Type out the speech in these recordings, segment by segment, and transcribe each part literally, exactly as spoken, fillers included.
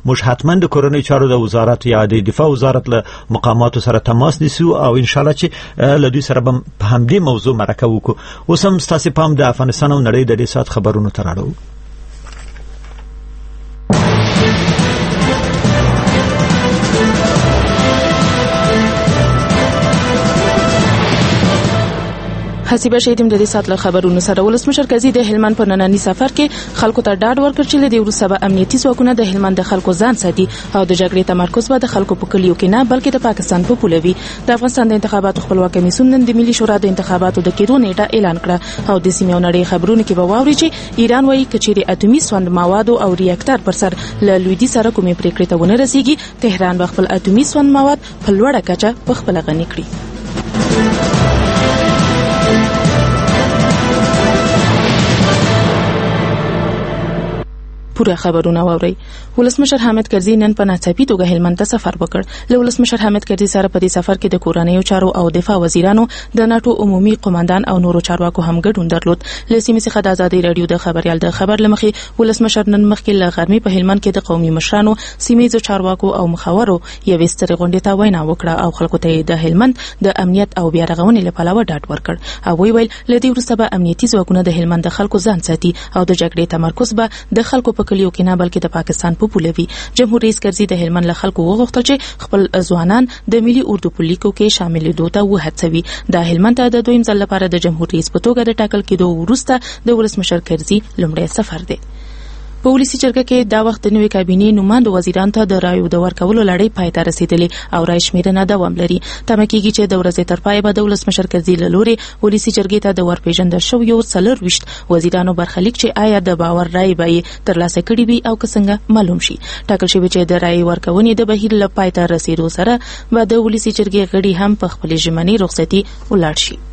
موږ حتما د کورنۍ چارو د وزارت یا د دفاع وزارت له مقاماتو سره تماس نیسو او ان شاء الله چې له دوی سره به په همدې موضوع مرکه وکړو. اوس هم ستاسو پام د افغانستان او نړۍ د دې سات خبرونو ته راړو. حسیبه شهیدم د دې سات له خبرونو سره. ولسمشر قاضي د هلمند په نننی سفر کې خلکو ته ډاډ ورکړ چې له وروسته به امنیتي ځواکونه د هلمند د خلکو ځان ساتي او د جګړې تمرکز به د خلکو په کلیو کې نه بلکې د پاکستان په پولوي. د افغانستان د انتخاباتو خپلواک کمیسیون نن د ملي شورا د انتخاباتو د کېدو نیټه اعلان کړه او د سیمې او نړۍ خبرونه کې به واوري چې ایران وايي کچېری اتومي سوند موادو او ریاکټر پر سر له لویدي سره کومې پریکړې ته ونه رسیږي. تهران به خپل اتومي سوند مواد په لوړه کچه په خپل غني کړي. پوره خبرونه واوري. ولسمشر حامد کرزي نن په ناڅاپي توګه هلمند ته سفر وکړ. له ولسمشر حامد کرزي سره په دې سفر کې د کورنیو چارو او دفاع وزیرانو، د ناتو عمومي قوماندان او نورو چارواکو هم ګډون درلود. له سیمې څخه د آزادۍ رادیو د خبريال د خبر لمخې ولسمشر نن مخکې له غرمې په هلمند کې د قومي مشرانو، سیمې چارواکو او مخاورو یوې سترې غونډې ته وینا وکړه او خلکو ته د هلمند د امنیت او بیا رغونې لپاره ډاډ ورکړ. او ویل له دې وروسته به امنیتي ځواکونه د هلمند د خلکو ځان ساتي او د جګړې تمرکز به د خلکو په کلیو کې نه بلکې د پاکستان په پولوي. جمهور رئیس کرزي د هلمند له خلکو وغوښتل چې خپل ځوانان د ملي اردو په لیکو کې شاملېدو ته وهڅوي. د هلمند ته د دویم ځل لپاره د جمهور رئیس په توګه د ټاکل کېدو وروسته د ولسمشر کرزي لومړی سفر دی. په ولسی جرګه کې دا وخت د نوې کابینې نوماندو وزیرانو ته د رایو د ورکولو لړۍ پای ته رسیدلې او رای شمیرنه دوام لري. تمه کېږي چې د ورځې تر پایه به د ولسمشر کرزي له لورې ولسی جرګې ته د ورپېژندل شویو څلور ویشت وزیرانو برخلیک چې آیا د باور رای به ترلاسه کړي وي او که څنګه معلوم شي. ټاکل شوی چې د رای ورکونې د بهیر له پای ته رسیدو سره به د ولسی جرګې غړي هم په خپل ژمنۍ رخصتي ولاړ شي.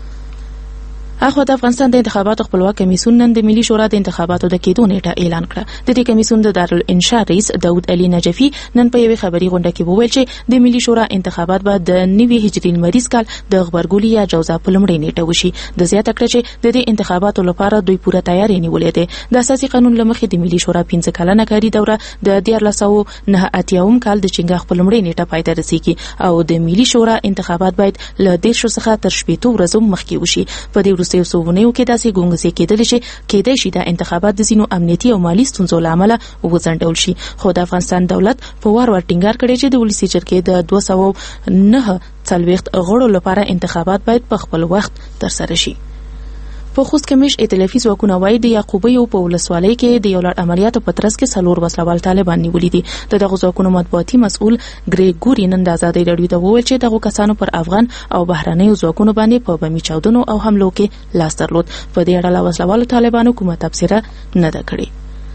اخو د افغانستان د انتخاباتو خپلواک کمیسیون نن د ملي شورا د انتخاباتو د کېدو نیټه اعلان کړه. د دې کمیسیون د دارالانشا رئیس داود علي نجفي نن په یوې خبري غونډه کې وویل چې د ملي شورا انتخابات به د نوي هجري لمریز کال د غبرګولي یا جوزا په لومړۍ نیټه وشي. د زیاته کړه چې د دې انتخاباتو لپاره دوی پوره تیاری نیولې ده. د اساسي قانون لمخې د ملي شورا پنځه کلنه کاري دوره د دیارلس سوه نهه اتیاوم کال د چنګاښ په لومړۍ نیټه پای ته رسیږي او د ملي شورا انتخابات باید له دېرشو څخه تر شپېتو ورځو مخکې وشي. په دې وروستیو څوونیو کې داسې ګونګسې کېدل شي کېدای شي د انتخابات د ځینو امنیتي او مالی ستونزو له امله وځنډول شي. خو د افغانستان دولت په وار ور ټینګار کړی چې د ولسی جرګې د دوه سوه نهه څلوېښت غړو لپاره انتخابات باید په خپل وخت ترسره شي. په خوست کمیش ائتلافي ځواکونه وايي د یعقوبیو په ولسوالۍ کې د یو لړ عملیاتو په ترڅ کې څلور وسلوال طالبان نیولي دي. د دغو ځواکونو مطبوعاتي مسؤل ګریګوري نن د آزادۍ رادیو ته وویل چې دغو کسانو پر افغان او بهرنیو ځواکونو باندې په بمي چاودنو او حملو کې لاس درلود. په دې اړه له وسلوالو طالبانو کومه تبصره نه ده کړې.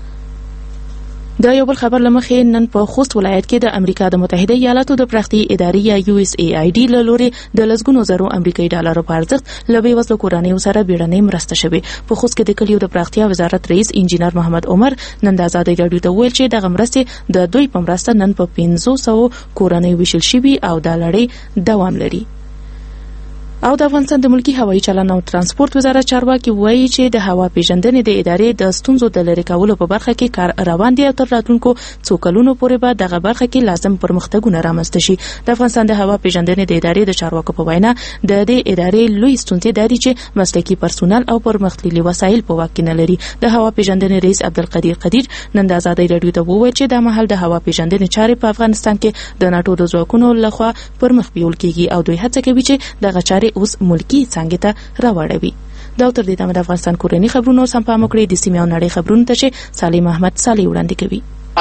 د یو بل خبر لمخې نن په خوست ولایت کې د امریکا د متحده ایالاتو د پراختي ادارې یا یو اس ای آی ډي له لورې د لسګونو زرو امریکایي ډالرو په ارزښت له بې وزلو کورنیو سره بیړنۍ مرسته شوې. په خوست کې د کلیو د پراختیا وزارت رئیس انجینر محمد عمر نن د آزادۍ رادیو ته وویل چې دغه مرستې د دوی په مرسته نن په پنځه سوه کورنیو ویشل شوي او دا لړۍ دوام لري. او د افغانستان د ملکی هوایي چلند او ترانسپورت وزارت چارواکي وایي چې د هوا پیژندنې د ادارې د ستونزو د لرې کولو په برخه کې کار روان دی او تر راتلونکو څو کلونو پورې به دغه برخه کې لازم پرمختګونه رامنځته شي. د افغانستان د هوا پیژندنې د ادارې د چارواکو په وینا د دې ادارې لوی ستونزې دا دي چې مسلکي پرسونل او پرمختللي وسایل په واک کې نه لري. د هوا پیژندنې رئیس عبدالقدیر قدیر نن د آزادۍ رادیو ته وویل چې د مهال د هوا پیژندنې چارې په افغانستان کې د ناتو د ځواکونو لخوا پرمخ بیول کیږي او دوی هڅه کوي چې دغه چارې اوس ملکی څنګه ته راوړوي. دا تر دې د افغانستان کورنی خبرونو سم پام وکړئ. د سیمې او نړۍ خبرونو ته چې سالم احمد صالح وړاندې کوي.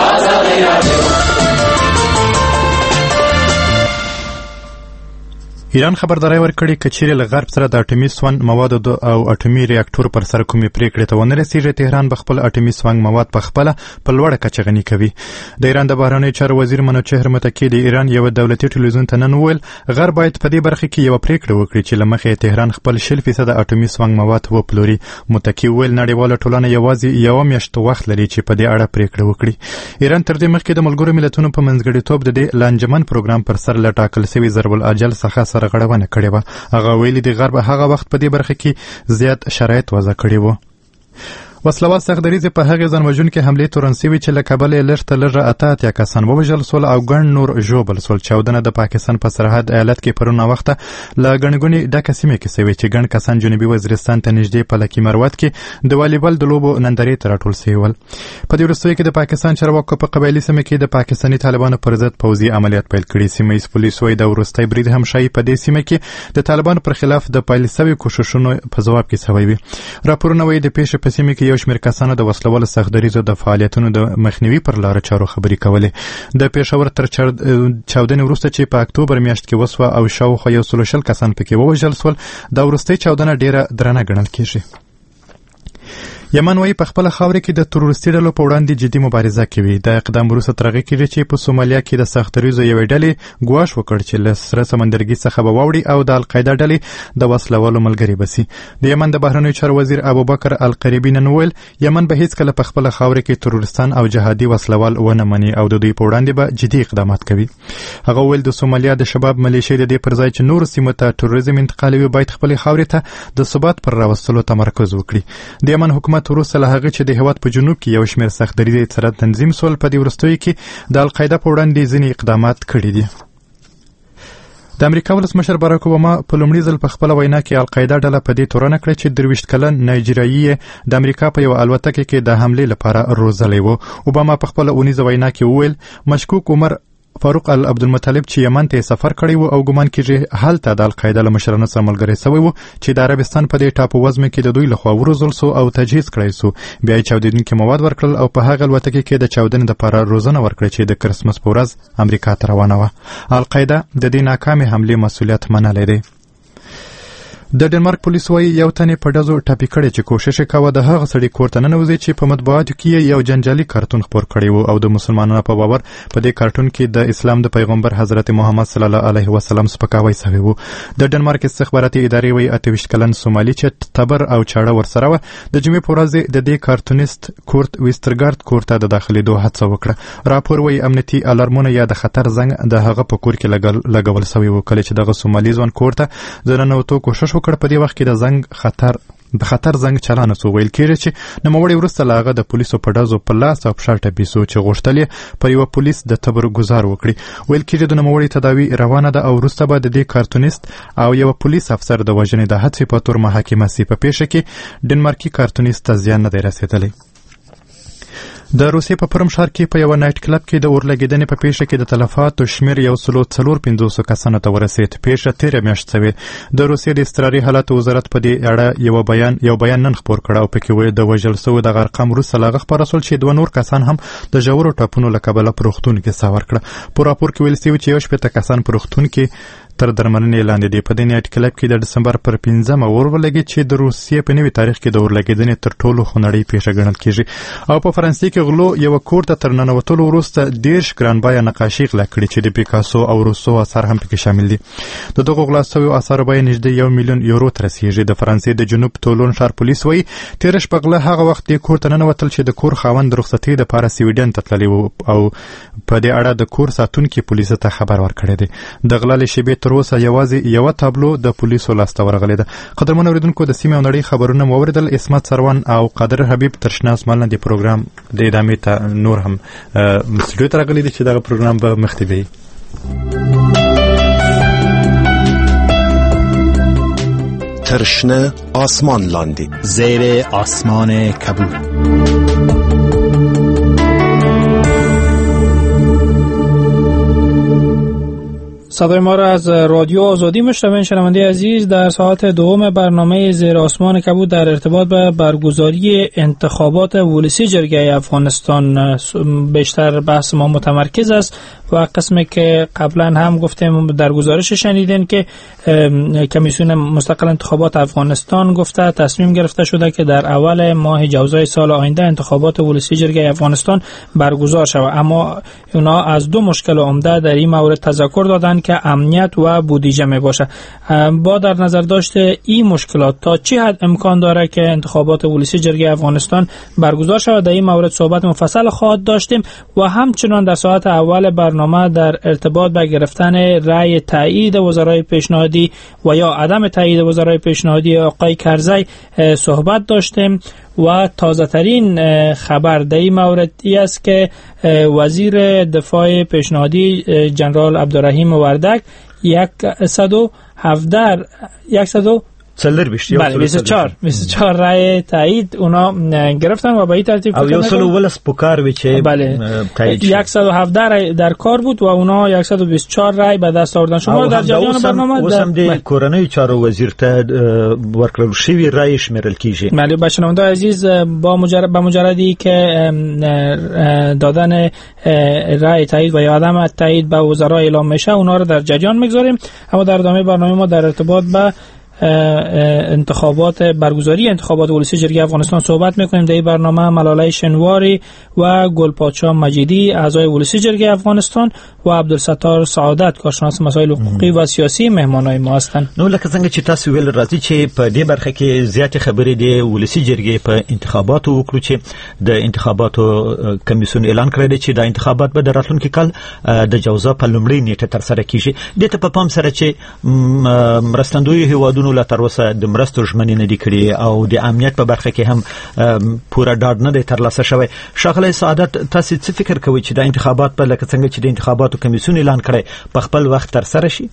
ایران خبرداري ورکړي کچېرې له غرب سره د اټومي سوند موادو او اټومي ریاکټور پر سر کومې پریکړې ته ونه رسیږي. تهران به خپل اټومي سوند مواد په خپل په لوړه کچه غني کوي. د ایران د بهرنیو چارو وزیر منوچهر متکی د ایران یو دولتي ټلویزیون ته نن وویل غرب باید په دې برخه کې یو پریکړه وکړي چې لمخې تهران خپل شل فیصد اټومي سوند مواد وپلوري. متکی وویل نړیواله ټولنه یوازې یو میاشت وخت لري چې په دې اړه پریکړه وکړي. ایران تر دې مخکې د ملګرو ملتونو په منځګړیتوب د دې لانجمن پروګرام پر سر لټاکل شوی ضرب الاجل څخه غړونه کړې وه. هغه ویلي د غرب هغه وخت په دې برخه کې زیات شرایط وضع کړي وو. وسلوال سختدریز په هغه ځانوژونکې حملې تورنسوي چې له کابل لږ ته لږه اته اتیا کسان ووژل سول او ګڼ نور ژوبل سول. چاودنه د پاکستان په سرحد ایالت کې پرون وخته له ګڼګونې ډکه سیمه کې شوې چې ګڼ کسان جنوبي وزیرستان ته نږدې په لکي مروت کې د والیبال د لوبو نندارې ته راټول شوي ول. په دې وروستیو کې د پاکستان چارواکو په قبایلي سیمه کې د پاکستاني طالبانو پر ضد پوځي عملیات پیل کړي. سیمه ایز پولیس وايي د وروستي برید هم شایي په دې سیمه کې د طالبانو پر خلاف د پیل شوي کوښښونو په جواب کې شوی وي. راپورونه وايي د پیښې په سیمه کې یو شمېر کسانو د وسلوالو سختدریزو د فعالیتونو د مخنیوي پر لاره چارو خبرې کولې. د پېښور تر چاودنې وروسته چې په اکتوبر میاشت کې وسوه او شاوخوا یو سل شل کسان پکې ووژل سول، دا وروستۍ چاودنه ډیره درنه ګڼل کېږي. یمن وايي په خپل خاور کې د تروریستي ډلو په وړاندې جدي مبارزه کوي. د اقدام وروسته ترغه کېږي چې په سومالیا کې د سختدریزو یوې ډلې ګواښ وکړ چې له سره سمندرګي څخه به واوړي او د القاعده ډلې د وسلوالو ملګري بسي. د یمن د بهرنیو چارو وزیر ابوبکر القریبی نن وویل یمن به هیڅ کله په خپل خاور کې تروریستان او جهادي وسلوال ونه مني او د دوی په وړاندې به جدي اقدامات کوي. هغه وویل د سومالیا د شباب ملیشیا د دې پر ځای چې نور سیمو ته تروریزم انتقالوي باید خپل خاور ته د ثبات پر راوستلو تمرکز وکړي. د یمن حکومت وروسته له هغه چې د هیواد په جنوب کې یو شمېر سختدریزې سره تنظیم سول په دې وروستیو کې د القاعده په وړاندې ځینې اقدامات کړي دي. د امریکا ولسمشر باراک اوباما په لومړي ځل په خپله وینا کې القاعده ډله په دې تورنه کړه چې درویشت کلن نایجیریایي د امریکا په یوه الوتکه کې د حملې لپاره روزلی و. اوباما په خپله اونیزه وینا کې وویل مشکوک عمر فاروق العبدالمطلب چې یمن ته سفر کړی و او ګمان کېږي هلته د القاعده له مشرانو سره ملګری شوی و چې د عربستان په دې ټاپو وزمه کې د دوی لخوا وروزل سو او تجهیز کړی سو. بیا یې چاودېدونکي مواد ورکړل او په هغه الوتکه کې د چاودنې دپاره روزنه ورکړه چې د کرسمس په ورځ امریکا ته روانه وه. القاعده د دې ناکامې حملې مسؤلیت منلی دی. د ډنمارک پولیس وايي یو تن په ډزو ټاپي کړی چې کوشش کاوه د هغه سړي کور ته ننوځي چې په مطبوعاتو کې یو جنجالي کارتون خپور کړی و او د مسلمانانو په باور په دې کارتون کې د اسلام د پیغمبر حضرت محمد صلی الله علیه وسلم سپکاوی شوی و. د ډنمارک استخباراتي ادارې وايي اته ویشت کلن سومالي چې تبر او چاړه ورسره وه د جمعې په ورځ د دې کارتونیست کورت ویسترګارد کور ته د داخلېدو هڅه وکړه. راپور وايي امنیتي الارمونه یا د خطر زنګ د هغه په کور کې لګول شوی و. کله چې دغه سومالي ځوان کور ته د ننوتو کوشش وکړ په دې وخت کې د زنګ خطر د خطر زنګ چلانه سو. ویل کېږي چې نوموړی وروسته له هغه د پولیسو په ډزو په لاس او پښه ټپي سو چې غوښتل یې پر یوه پولیس د تبر ګزار وکړي. ویل کېږي د نوموړي تداوي روانه ده او وروسته به د دې کارتونیست او یوه پولیس افسر د وژنې د حادثې په تور محاکمه سي. په پیښه کې ډنمارکي کارتونیست ته زیان نه دی رسېدلی. د روسیې په پرم ښار کې په یوه نایټ کلب کې د اورلګېدنې په پیښه کې د تلفاتو شمېر یو سلو څلور پنځوسو کسانو ته ورسېد. پیښه تېره میاشت شوې. د روسیې د اضطراري حالاتو وزارت په دې اړه یو بیان یو بیان نن خپور کړ او پکې ویل د وژل شوو دغه ارقام وروسته له هغه خپاره سول چې دوه نور کسان هم د ژورو ټپونو له کبله په روغتون کې ساه ورکړه. په راپور کې ویل شوي چې یو شپېته کسان په روغتون کې تر درملنې لاندې دي. په دې نایټ کلب کې د ډسمبر پر پنځمه اور ولګېد چې د روسیې په نوي تاریخ کې د اورلګېدنې تر ټولو خونړۍ پیښه ګڼل کېږي. او په فرانسې کې غلو یوه کور ته تر ننوتلو وروسته دېرش ګرانبیه نقاشي غلا کړي چې د پیکاسو او روسو اثار هم پکې شامل دي. د دغو غلا شویو اثارو بیه نږدې یو میلیون یورو ته رسېږي. د فرانسې د جنوب تولون ښار پولیس وایي تېره شپه غله هغه وخت دې کور ته ننوتل چې د کور خاوند د رخصتۍ دپاره سویډن ته تللی و او په دې اړه د کور ساتونکي پولیسو ته خبر ورکړی دی. د غلا له شېبې تر اوسه یوازې یوه تابلو د پولیسو لاسته ورغلې ده. قدرمنو اورېدونکو د سیمې او نړۍ خبرونه مو واورېدل. اسمت سروان او قادر حبیب تر شنه اسمان لاندې پروګرام د ادامې ته نور هم سټوډیو ته راغلي دي چې دغه پروګرام به مخکې بیایي. تر شنه آسمان لاندې زیر آسمان کبود. صدای ما را از رادیو آزادی میشنوین. شنونده عزیز، در ساعت دوم برنامه زیر آسمان کبود در ارتباط به برگزاری انتخابات ولسی جرگه افغانستان بیشتر بحث ما متمرکز است و قسمی که قبلا هم گفتیم در گزارش شنیدین که کمیسیون مستقل انتخابات افغانستان گفته تصمیم گرفته شده که در اول ماه جوزای سال آینده انتخابات ولسی جرگه افغانستان برگزار شود. اما اونا از دو مشکل عمده در این مورد تذکر دادن که امنیت و بودجه می باشه. با در نظر داشته این مشکلات تا چه حد امکان داره که انتخابات ولسی جرگه افغانستان برگزار شود؟ در این مورد صحبت مفصل خواهد داشتیم و همچنان در ساعت اول برنامه برنامه در ارتباط با گرفتن رأی تایید وزرای پیشنهادی و یا عدم تایید وزرای پیشنهادی آقای کرزی صحبت داشتیم و تازه ترین خبر در این مورد است که وزیر دفاع پیشنهادی جنرال عبدالرحیم وردک صد و هفده صد و سلر بیشتر بله بیست و چهار بیست و چهار رای تایید اونا گرفتن و به این ترتیب او یو سلو ولس پکار وی چې بله صد و هفده رای در کار بود و اونا صد و بیست و چهار رای به دست آوردن. شما در جریان برنامه اوسم د کورنۍ چارو وزیر ته ورکړل شوی رای شمیرل کیږي. بله بچه‌نوند عزیز با مجرد با مجردی که دادن رای تایید و یا عدم تایید به وزرا اعلام میشه اونا رو در جریان میگذاریم. اما در ادامه برنامه ما در ارتباط با انتخابات برگزاری انتخابات ولسی جرگه افغانستان صحبت میکنیم. در این برنامه ملاله شنواری و گلپادشاه مجیدی اعضای ولسی جرگه افغانستان و عبدالستار سعادت کارشناس مسائل حقوقی و سیاسی مهمانای ما هستند. نو لکه څنګه چې تاسو ویل راځي چې په دې برخه کې زیات خبرې د ولسی جرګې په انتخاباتو وکړو چې د انتخاباتو کمیسیون اعلان کړی دی چې د انتخابات به د راتلونکي کال د جوزا په لومړۍ نیټه تر سره کیږي. د ته په پام سره چې مرستندوی هیوادونو لا تر اوسه د مرستو ژمنې نه دي کړې او د امنیت په برخه کې هم پوره ډاډ نه دی ترلاسه شوی. ښاغلی سعادت تاسو څه فکر کوئ چې د انتخابات په لکه څنګه چې د انتخاباتو کمیسیون اعلان کړی په خپل وخت تر سره شي؟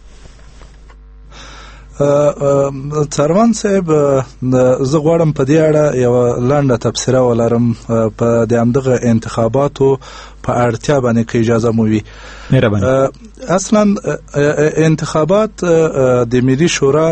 څارمان صاحب زه غواړم په دې اړه یو لنډه تبصره ولرم په د همدغه انتخاباتو په اړتیا باندې که اجازه مو وي. مهرباني. اصلا انتخابات د ملي شورا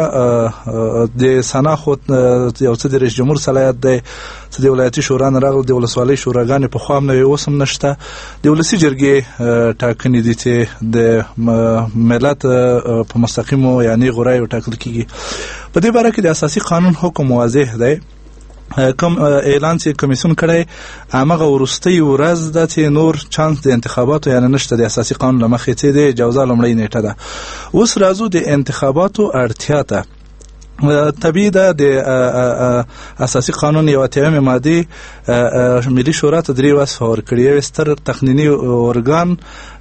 د سنا خود یو څه د رئیس جمهور صلاحیت دی چې د ولایتي شورا نه راغلی، د ولسوالۍ شوراګانې په خوا هم نه وي، اوس هم نشته. د ولسي جرګې ټاکنې دي چې د ملت په مستقیمو یعنې غوره وټاکل کیږي. په دې باره کې د اساسي قانون حکم واضح دی. کوم اعلان چې کمیسیون کړی هغه ورستۍ ورځ ده چې نور چانس د انتخاباتو یعنی نشته د اساسي قانون لمخې چې د جوزا لومړۍ نیټه ده. اوس راځو د انتخاباتو اړتیا ته. طبیعي ده د اساسي قانون یو اتیایم ماده ملي شورا ته درې وصفه ورکړي. یو ستر تقنینی ارګان،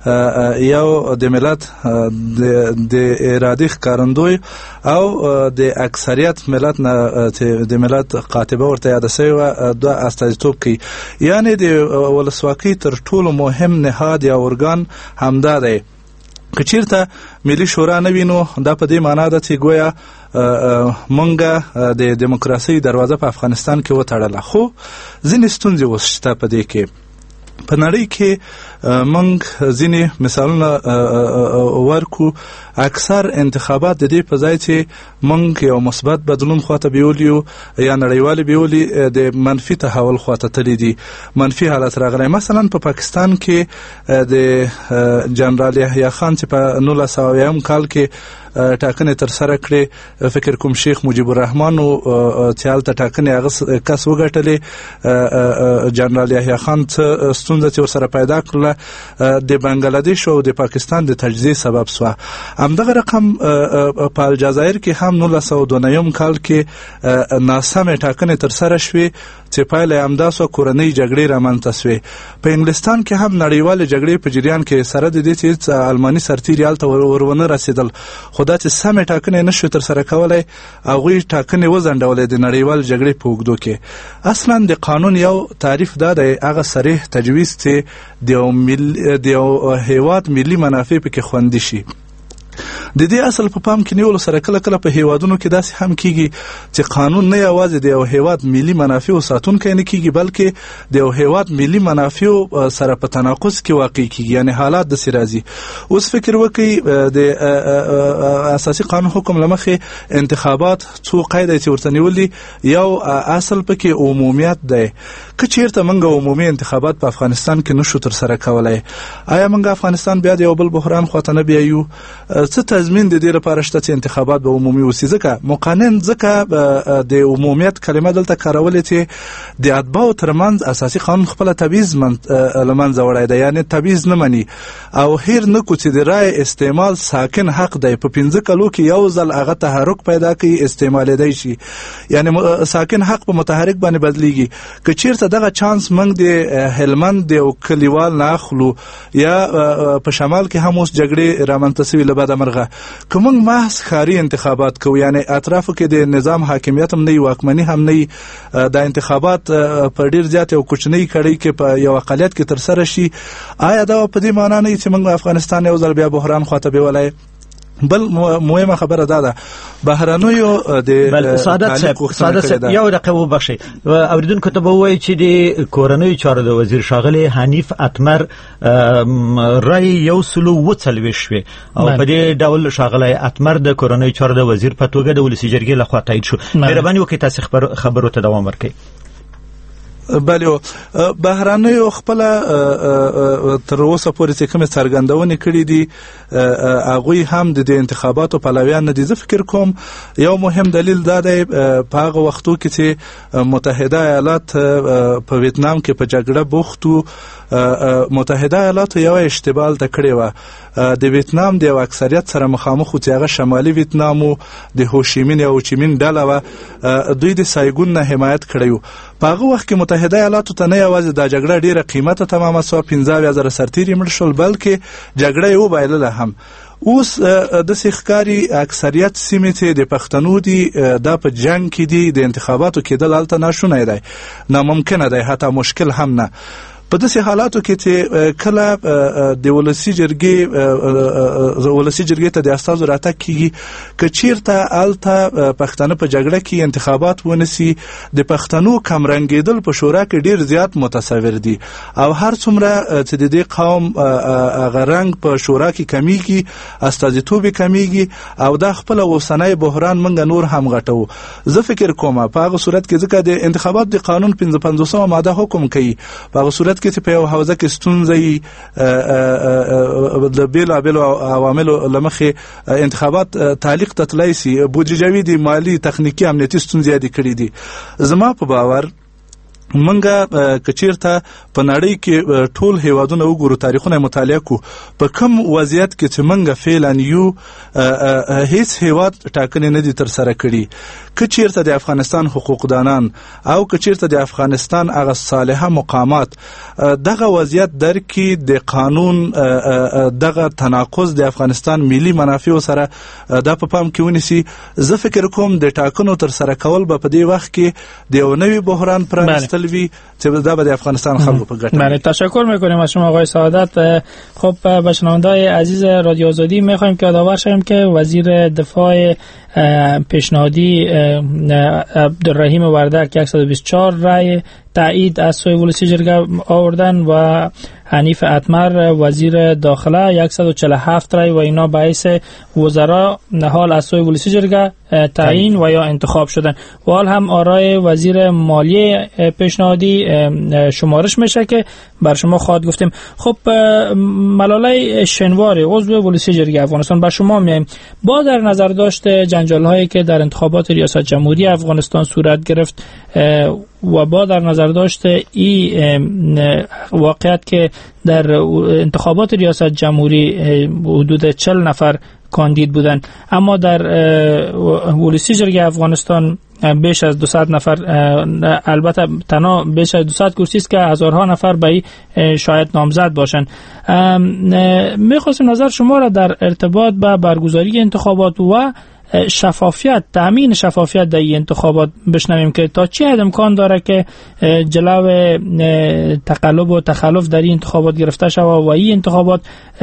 یو د ملت د ارادې ښکارندوی او د اکثریت ملت نه د ملت قاطبه ورته یاد شوی دوه استازیتوب کوي. یعنی د ولسواکۍ تر ټولو مهم نهاد یا ارګان همدا دی. که چیرته ملي شورا نه وي نو دا په دې معنا ده چې ګویا مونږه د دیموکراسۍ دروازه په افغانستان کې وتړله. خو ځینې ستونزې اوس شته په دې کې. په نړۍ کې مونږ ځینې مثالونه ورکو. اکثر انتخابات د دې په ځای چې مونږ یو مثبت بدلون خواته بیولیو یا نړیوالې بیولي د منفي تحول خواته تللی دي، منفي حالت راغلی. مثلا په پاکستان کې د جنرال یحیی خان چې په نولس سوه اویایم کال کې ټاکنې تر سره کړې، فکر کوم شیخ مجیب الرحمن او چې هلته ټاکنې هغه کس وګټلې، جنرال یحیی خان څه ستونزه چې ورسره پیدا کړله د بنګلادیش او د پاکستان د تجزیې سبب شوه. همدغه رقم په الجزایر کې هم نولس سوه دوه نوي کال کې ناسمې ټاکنې تر سره شوې چې پایله یې همدا سوه کورنۍ جګړې رامنځته شوې. په انګلستان کې هم نړیوالې جګړې په جریان کې سره د دې چې الماني سرتیري هلته ورونه رسېدل، خو دا چې سمې ټاکنې نه شوې تر سره کولی، هغوی ټاکنې وځنډولې د نړیوال جګړې په اوږدو کې. اصلا د قانون یو تعریف دا دی، هغه صریح تجویز چې د یو هیواد ملي منافع پکې خوندي شي. د دې اصل په پام کې نیولو سره کله کله په هیوادونو کې داسې هم کیږي چې قانون نه یوازې د یو هیواد ملي منافع ساتونکی نه کیږي، بلکې د یو هیواد ملي منافع سره په تناقض کې واقع کیږي، یعنی حالات داسې راځي. اوس فکر وکړئ د اساسي قانون حکم لمخې انتخابات څو قاعده چې ورته نیولي، یو اصل پکې عمومیت دی. که چیرته موږ عمومي انتخابات په افغانستان کې نشو تر سره کولای، آیا موږ افغانستان بیا د یو بل بحران خواته نه بیایو؟ څه تضمین د دې لپاره شته چې انتخابات به عمومي وسي. ځکه مقنن ځکه د عمومیت کلمه دلته کارولې چې د اتباعو ترمنځ اساسي قانون خپل تبعیض لمنځه وړی دی، یعنی تبعیض نه مني او هیر نه کو چې د رای استعمال ساکن حق دی. په پنځه کلو کې یو ځل هغه تحرک پیدا کوي استعمالېدای شي، یعنی ساکن حق په متحرک باندې بدلیږي. که چیرته دغه چانس موږ د هلمند د کلیوال نه اخلو یا په شمال کې هم اوس جګړې رامنځته شوي له بده مرغه، که موږ محض ښاري انتخابات کوو، یعنی اطرافو کې د نظام حاکمیت هم نه وي، واکمني هم نه وي، د انتخابات په ډیر زیات یو کوچنۍ کړۍ کې په یو اقلیت کې ترسره شي، آیا دا په دې معنی نه چې موږ افغانستان یو ځل بیا بحران خواته بیولای؟ بل مهمه خبره ده ده بهرنیو د سعادت صاحب یو دقیقه وبخښئ، اوریدونکو ته به وایي چې د کورنیو چارو د وزیر شاغلی حنیف اتمر رای یو سلو و څلوېښت شوې او په دې ډول شاغلی اتمر د کورنیو چارو د وزیر په توګه د ولسي جرګې لخوا تایید شو. مهرباني وکړئ تاسو خبرو ته دوام ورکړئ. بله بهرنیو خپل تر اوسه پورې چې کومې څرګندونې کړې دي هغوی هم د انتخاباتو پلویان نه دي. زه فکر کوم یو مهم دلیل دا دی په هغه وختو کې چې متحده ایالات په ویتنام کې په جګړه بوخت وو، متحده ایالاتو یو اشتباه ته کړې وه، د ویتنام د یو اکثریت سره مخامخ و چې هغه شمالي ویتنام و، د هوشیمین یا هوچیمین ډله وه، دوی د سایګون نه حمایت کړی و. په هغه وخت کې متحده ایالاتو ته نه یوازې دا جګړه ډیره قیمته تمامه سوه، پنځه اویا زره سرتیري مړه شول، بلکې جګړه یې وبایلله هم. اوس داسې ښکاري اکثریت سیمې چې د پښتنو دي دا په جنګ کې دي، د انتخاباتو کېدل هلته ناشونی دی، ناممکنه دی، حتی مشکل هم نه. په داسې حالاتو کې چې کله د ولسي جرګې ولسي جرګې ته د استازو راتګ کیږي، که چیرته هلته پښتانه په جګړه کې انتخابات ونسي، د پښتنو کمرنګېدل په شورا کې ډیر زیات متصور دي او هر څومره چې د دې قوم هغه رنګ په شورا کې کمیږي، استازیتوب کمیږي او دا خپل اوسنی بحران منګه نور هم غټو. زه فکر کوم په هغه صورت کې ځکه د انتخابات د قانون پنځه پنځوسمه ماده حکم کوي، په هغه صورت کې چې په یو حوزه کې ستونزې د بیلابیلو عواملو له مخې انتخابات تعلیق ته تللی سي، بودیجوي دي، مالي، تخنیکي، امنیتي ستونزې یې کړې دي. زما په باور منګه کچیرته په نړۍ کې ټول هیوادونه وګورو، تاریخونه مطالعه کو، په کوم وضعیت کې چې منګه فعلا یو هیڅ هیواد ټاکنې نه دي تر سره کړي. کچیرته د افغانستان حقوقدانان او کچیرته د افغانستان هغه صالحه مقامات دغه وضعیت درکې د قانون دغه تناقض د افغانستان ملي منافع سره د په پام کې ونیسي، زه فکر کوم د ټاکنو تر سره کول به په دې وخت کې د یو نوي بحران پرانستل وي چې دا به د افغانستان خلکو په ګټه. بله، تشکر میکنیم از شما آقای سعادت. خب به شنونده‌های عزیز رادیو آزادی میخوایم که یادآور شویم که وزیر دفاع پیشنهادی عبدالرحیم وردک صد و بیست و چهار رای تایید از سوی ولسی جرگه آوردن و حنیف اتمر وزیر داخله صد و چهل و هفت رای و اینا باعث وزرا حال از سوی ولسی جرگه تعیین و یا انتخاب شدن و حال هم آرای وزیر مالیه پیشنهادی شمارش میشه که بر شما خواهد گفتیم. خب ملاله شنواری عضو ولسی جرگه افغانستان بر شما میایم. با در نظر داشت جنجال هایی که در انتخابات ریاست جمهوری افغانستان صورت گرفت و با در نظر داشت این واقعیت که در انتخابات ریاست جمهوری حدود چهل نفر کاندید بودند، اما در ولسی جرگه افغانستان بیش از دویست نفر، البته تنها بیش از دویست کرسی است که هزارها نفر به شاید نامزد باشند. میخواستم نظر شما را در ارتباط با برگزاری انتخابات و شفافیت، تامین شفافیت در این انتخابات بشنویم که تا چه حد امکان داره که جلو تقلب و تخلف در این انتخابات گرفته شود و این انتخابات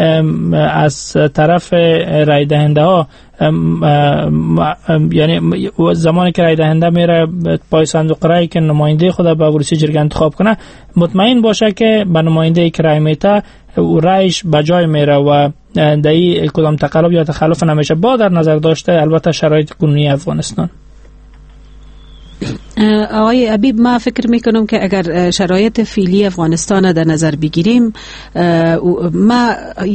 از طرف رای دهنده ها، یعنی زمانی که رای دهنده میره پای صندوق رای که نماینده خود به ولسی جرگه انتخاب کنه، مطمئن باشه که به نماینده که رای میته رایش به جای میره و در این کدام تقلب یا تخلف نمیشه، با در نظر داشته البته شرایط کنونی افغانستان. آقای حبیب، ما فکر میکنم که اگر شرایط فعلی افغانستان در نظر بگیریم، ما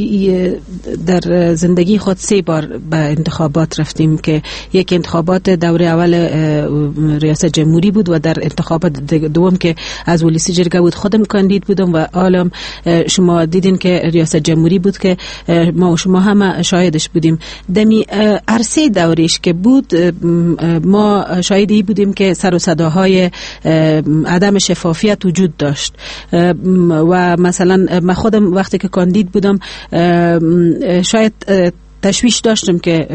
در زندگی خود سه بار به انتخابات رفتیم که یک انتخابات دوره اول ریاست جمهوری بود و در انتخابات دوم که از ولسی جرگه بود خودم کاندید بودم و عالم شما دیدین که ریاست جمهوری بود که ما و شما هم شاهدش بودیم. دمی عرصه دورش که بود ما شاهدی بودیم که سر و صداهای عدم شفافیت وجود داشت و مثلا من خودم وقتی که کاندید بودم شاید تشویش داشتم که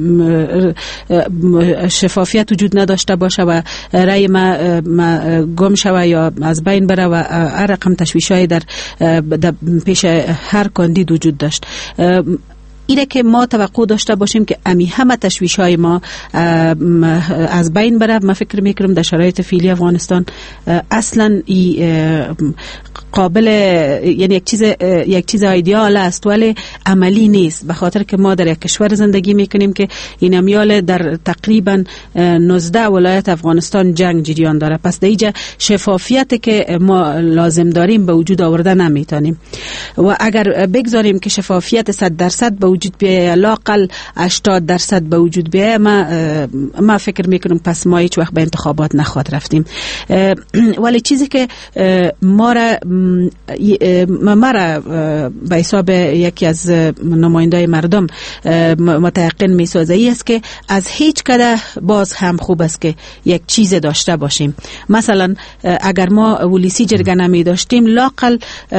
شفافیت وجود نداشته باشه و رأی ما, ما گم شوه یا از بین بره و هر رقم تشویش‌های در, در پیش هر کاندید وجود داشت. اینه که ما توقع داشته باشیم که امی همه تشویش‌های ما از بین بره. من فکر میکنم در شرایط فعلی افغانستان اصلا قابل، یعنی یک چیز یک چیز ایدئال است ولی عملی نیست، به خاطر که ما در یک کشور زندگی میکنیم که این امیال در تقریبا نوزده ولایت افغانستان جنگ جریان داره. پس دیگه شفافیت که ما لازم داریم به وجود آورده نمیتونیم و اگر بگذاریم که شفافیت صد درصد به وجود بیایه، لاقل هشتاد درصد به وجود بیایه، ما ما فکر میکنم پس ما هیچ وقت به انتخابات نخواد رفتیم. ولی چیزی که ما را ما را به حساب یکی از نمایندای مردم متيقن میسازه ای است که از هیچ کده باز هم خوب است که یک چیز داشته باشیم. مثلا اگر ما ولسی جرگه نمی داشتیم، لاقل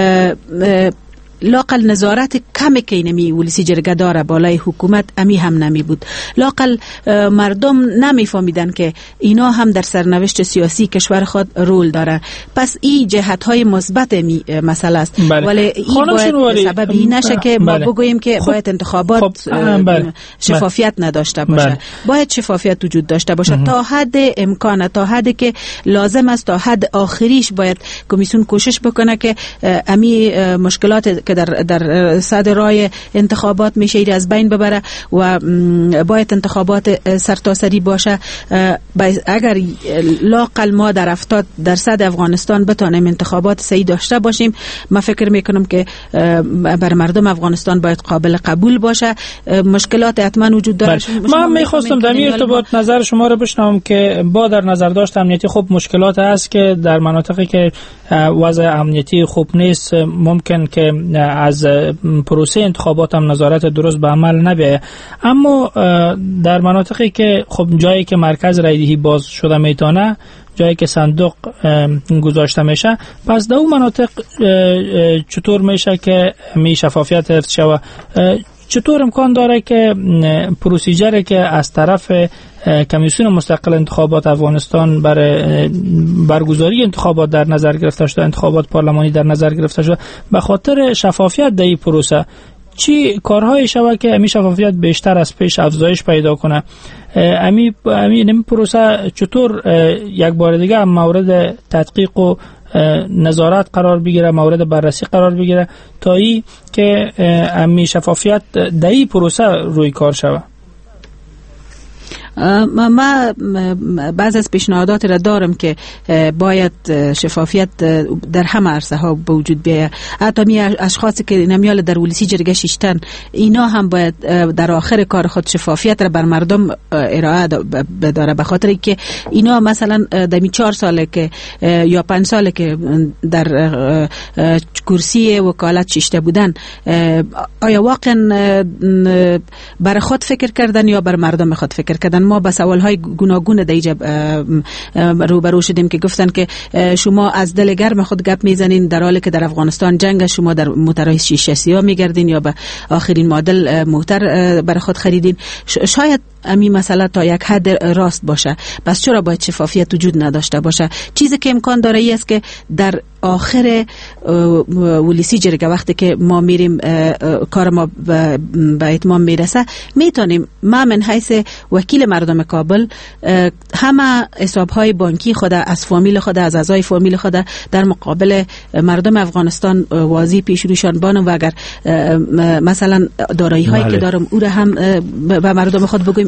لاقل نظارت کمی که اینمی ولسی جرگه داره بالای حکومت امی هم نمی بود. لاقل مردم نمی فهمیدن که اینا هم در سرنوشت سیاسی کشور خود رول داره. پس این جهت های مثبت می مسئله است. بله. ولی این باید سبب این نشه که ما بله. بگوییم که خب. باید انتخابات خب. بله. شفافیت بله. نداشته باشه. بله. باید شفافیت وجود داشته باشه ام. تا حد امکان، تا حدی که لازم است، تا حد آخریش باید کمیسیون کوشش بکنه که امی مشکلات که در در صدر راه انتخابات میشه از بین ببره و باید انتخابات سرتاسری باشه. اگر لاقل ما در هفتاد درصد افغانستان بتونیم انتخابات صحیح داشته باشیم، من فکر میکنم که بر مردم افغانستان باید قابل قبول باشه. مشکلات حتما وجود داره. من میخواستم در این ارتباط نظر شما رو بشنوم که با در نظر داشت امنیتی خب مشکلات هست که در مناطقی که وضع امنیتی خوب نیست ممکن که از پروسه انتخابات هم نظارت درست به عمل نبیه، اما در مناطقی که خب جایی که مرکز رایدهی باز شده میتونه، جایی که صندوق گذاشته میشه، پس در اون مناطق چطور میشه که می شفافیت حفظ شود؟ چطور امکان داره که پروسیجری که از طرف کمیسیون مستقل انتخابات افغانستان برای برگزاری انتخابات در نظر گرفته شده، انتخابات پارلمانی در نظر گرفته شده، به خاطر شفافیت در این پروسه چی کارهای شود که امی شفافیت بیشتر از پیش افزایش پیدا کنه؟ امی امی این پروسه چطور یک بار دیگه مورد تحقیق و نظارت قرار بگیره، مورد بررسی قرار بگیره تا ای که امی شفافیت در این پروسه روی کار شود؟ ما بعض از پیشنهادات را دارم که باید شفافیت در همه عرصه ها به وجود بیاید. حتی می اشخاصی که نمیال در ولسی جرگه شیشتن، اینا هم باید در آخر کار خود شفافیت را بر مردم ارائه بداره، به خاطر که اینا مثلا دمی چهار ساله که یا پنج ساله که در کرسی وکالت شیشته بودن، آیا واقعا بر خود فکر کردن یا بر مردم خود فکر کردن؟ ما با سوالهای گوناگون دیجا روبرو شدیم که گفتن که شما از دل گرم خود گپ میزنین در حالی که در افغانستان جنگ، شما در موترهای شیشه سیاه میگردین یا به آخرین مدل موتر بر خود خریدین. شاید امی مسئله تا یک حد راست باشه، پس چرا باید شفافیت وجود نداشته باشه؟ چیزی که امکان داره ای است که در آخر ولسی جرگه وقتی که ما میریم کار ما به اتمام میرسه، میتونیم ما من حیث وکیل مردم کابل همه حسابهای بانکی خود از فامیل خود، از اعضای فامیل خود در مقابل مردم افغانستان واضح پیش روشان بانم و اگر مثلا دارایی هایی که دارم او را هم به مردم خود بگویم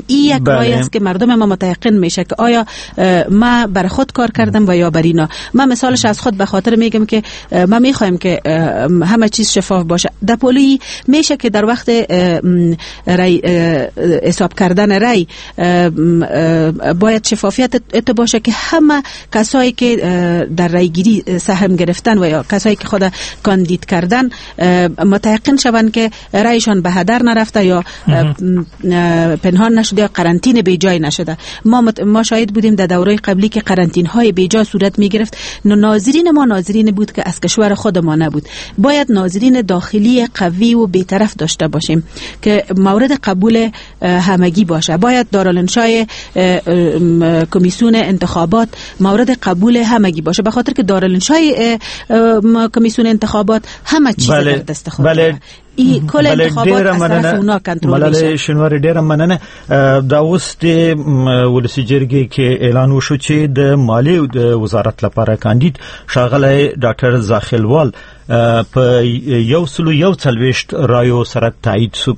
این یک رای است که مردم ما متيقن میشه که آیا ما بر خود کار کردم و یا بر اینا. من مثالش از خود به خاطر میگم که ما میخوایم که همه چیز شفاف باشه. در پولی میشه که در وقت رای حساب کردن رای باید شفافیت ات باشه که همه کسایی که در رای گیری سهم گرفتن و یا کسایی که خود کاندید کردن متيقن شوند که رایشان به هدر نرفته یا پنهان نشده یا قرنطینه بی جای نشده. ما ما شاهد بودیم در دوره قبلی که قرنطینه های بی جا صورت می گرفت. ناظرین ما ناظرین بود که از کشور خود ما نبود. باید ناظرین داخلی قوی و بی‌طرف داشته باشیم که مورد قبول همگی باشه. باید دارالانشای کمیسیون انتخابات مورد قبول همگی باشه، به خاطر که دارالانشای کمیسیون انتخابات همه چیز در دست خود داره. ای کل انتخابات از طرف اونا کنترل میشه. بله شنوار ډیره مننه. دا اوس د ولسی جرګې کې اعلان وشو چې د مالی وزارت لپاره کاندید ښاغلی ډاکټر زاخیلوال په یو سلو یو څلوېښت رایو سره تایید شو.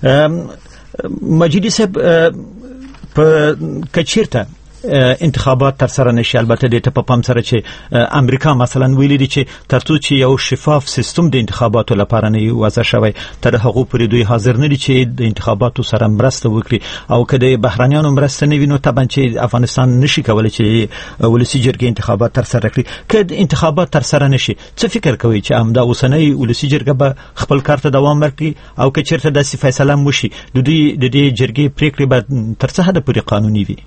مجیدي صاحب په کچیرته انتخابات تر سره نشي، البته د ته په پام سره چې امریکا مثلا ویلي دي چې ترڅو چې یو شفاف سیستم د انتخاباتو لپاره نه وضع شوی تر هغه پورې دوی حاضر نه دي چې د انتخاباتو سره مرسته وکړي، او که د بهرانیانو مرسته نه وي نو طبعا چې افغانستان نشي کولای چې ولسی جرګې انتخابات تر سره کړي. که انتخابات تر سره نشي څه فکر کوي چې همدا اوسنۍ ولسی جرګه به خپل کار ته دوام ورکړي، او که چیرته داسې فیصله وشي د دوی د دې جرګې پریکړې به تر څه حده پورې قانوني وي؟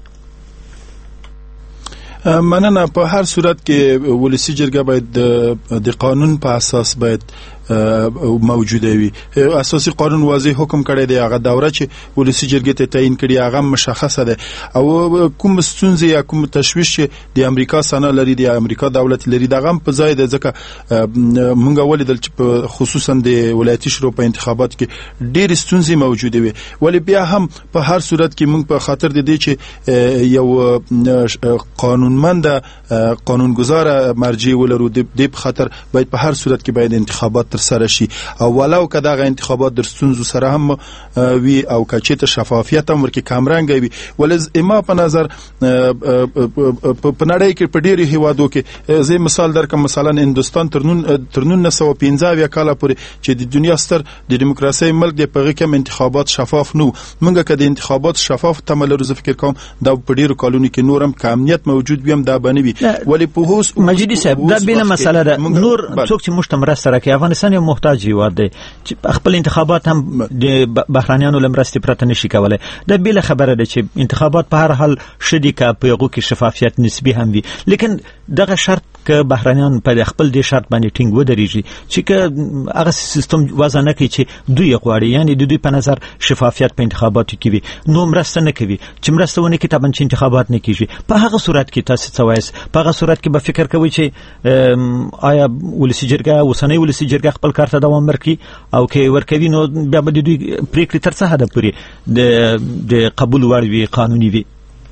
مننه. په هر صورت کې ولسی جرګه باید د قانون په اساس باید موجوده وي. اساسي قانون واضح حکم کړی دی، هغه دوره چې ولسی جرګې ته تعیین کړي هغه مشخصه ده، او کوم ستونزې یا کوم تشویش چې د امریکا سنا لري د امریکا دولت لري دغه په ځای د ځکه مونږ ولیدل چې خصوصا د ولایتي شورا په انتخابات کې ډېر ستونزې موجوده وي، ولی بیا هم په هر صورت کې مونږ په خاطر د دې چې یو قانونمند قانونګذار مرجع ولرو د دې په خاطر باید په هر صورت کې باید انتخابات تر سره شي، او ولو که دغه انتخابات در ستونزو سره هم وي او که چېرته شفافیت هم ورکې کمرنګه وي. ولې ما په نظر په نړۍ کې په ډېرو هیوادو کې زه مثال درکړم، مثلا هندوستان تر نولس سوه پنځه اویا کاله پورې چې د دنیا ستر د دیموکراسۍ ملک دی، په هغې کې هم انتخابات شفاف نه و. موږ که د انتخابات شفاف تمه لرو زه فکر کوم دا په ډېرو کالونو کې نور هم که امنیت موجود وي هم دا به نه وي. ولې په اوس مجیدي صاحب دا بېله مسله ده، نور څوک چې موږ ته مرسته راکوي، افغانستان یو محتاج هیواد دی چې خپل انتخابات هم د بهرانیانو له مرستې پرته نشي کولی. دا بېله خبره ده چې انتخابات په هر حال ښه دي که په هغو کې شفافیت نسبي هم وي، لیکن دغه شرط که بهرانیان په خپل دې شرط باندې ټینګ ودرېږي چې که هغه سیستم وضع نه کړي چې دوی یې غواړي، یعنې د دوی په نظر شفافیت په انتخاباتو کې وي، نو مرسته نه کوي. چې مرسته ونه کړي طبعا چې انتخابات نه کېږي. په هغه صورت کې تاسو څه وایاست؟ په هغه صورت کې به فکر کوئ چې آیا ولسی جرګه اوسنۍ ولسی جرګه خپل کار ته دوام ورکړي، او که ورکوي نو بیا به د دوی پریکړې تر څه حده پورې د قبول وړ وي، قانوني وي؟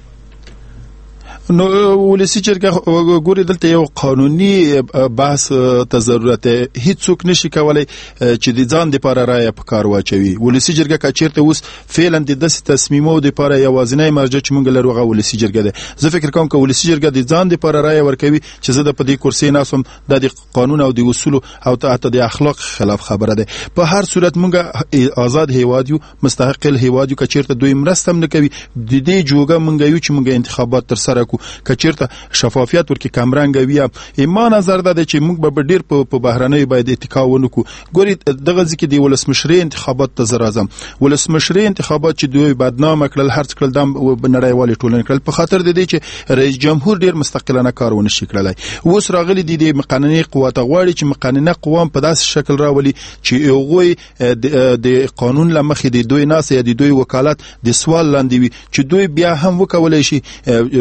نو ولسی جرګه ګوري دلته یو قانوني بحث ته ضرورت دی، هیڅوک نشي کولای چې د ځان لپاره رایه په کار واچوي. ولسی جرګه که چیرته اوس فعلا د داسې تصمیمونو لپاره یوازینی مرجع چې موږ لرو هغه ولسی جرګه ده. زه فکر کوم که ولسی جرګه د ځان لپاره رایه ورکوي چې زه د په دې کرسۍ ناسم د قانون او د اصولو او حتی د اخلاق خلاف خبره ده. په هر صورت موږ آزاد هیواد یو، مستقل هیواد یو، که چیرته دوی مرسته هم نه کوي د دې جوګه موږ یو چې موږ انتخابات تر سره کو که چیرته شفافیت ورکې کمرنګ وي. ما نظر ده چې موږ به ډېر په بهرنیو باید اتکا ونه کړو. ګوري دغه ځکه د ولسمشرۍ انتخابات ته زه راځم. ولسمشرۍ انتخابات چې دوی بدنامه کړل، هر څه کړل، د نړیوالې ټولنې کړل په خاطر د دې چې رئیس جمهور ډېر مستقلانه کار ونه شي کړلی. اوس راغلي دي د قانوني قوت غواړي چې قانوني قوام په داسې شکل راولي چې هغوی د قانون له مخې د دوی ناسه یا د دوی وکالت د سوال لاندې وي، چې دوی بیا هم وکولی شي چې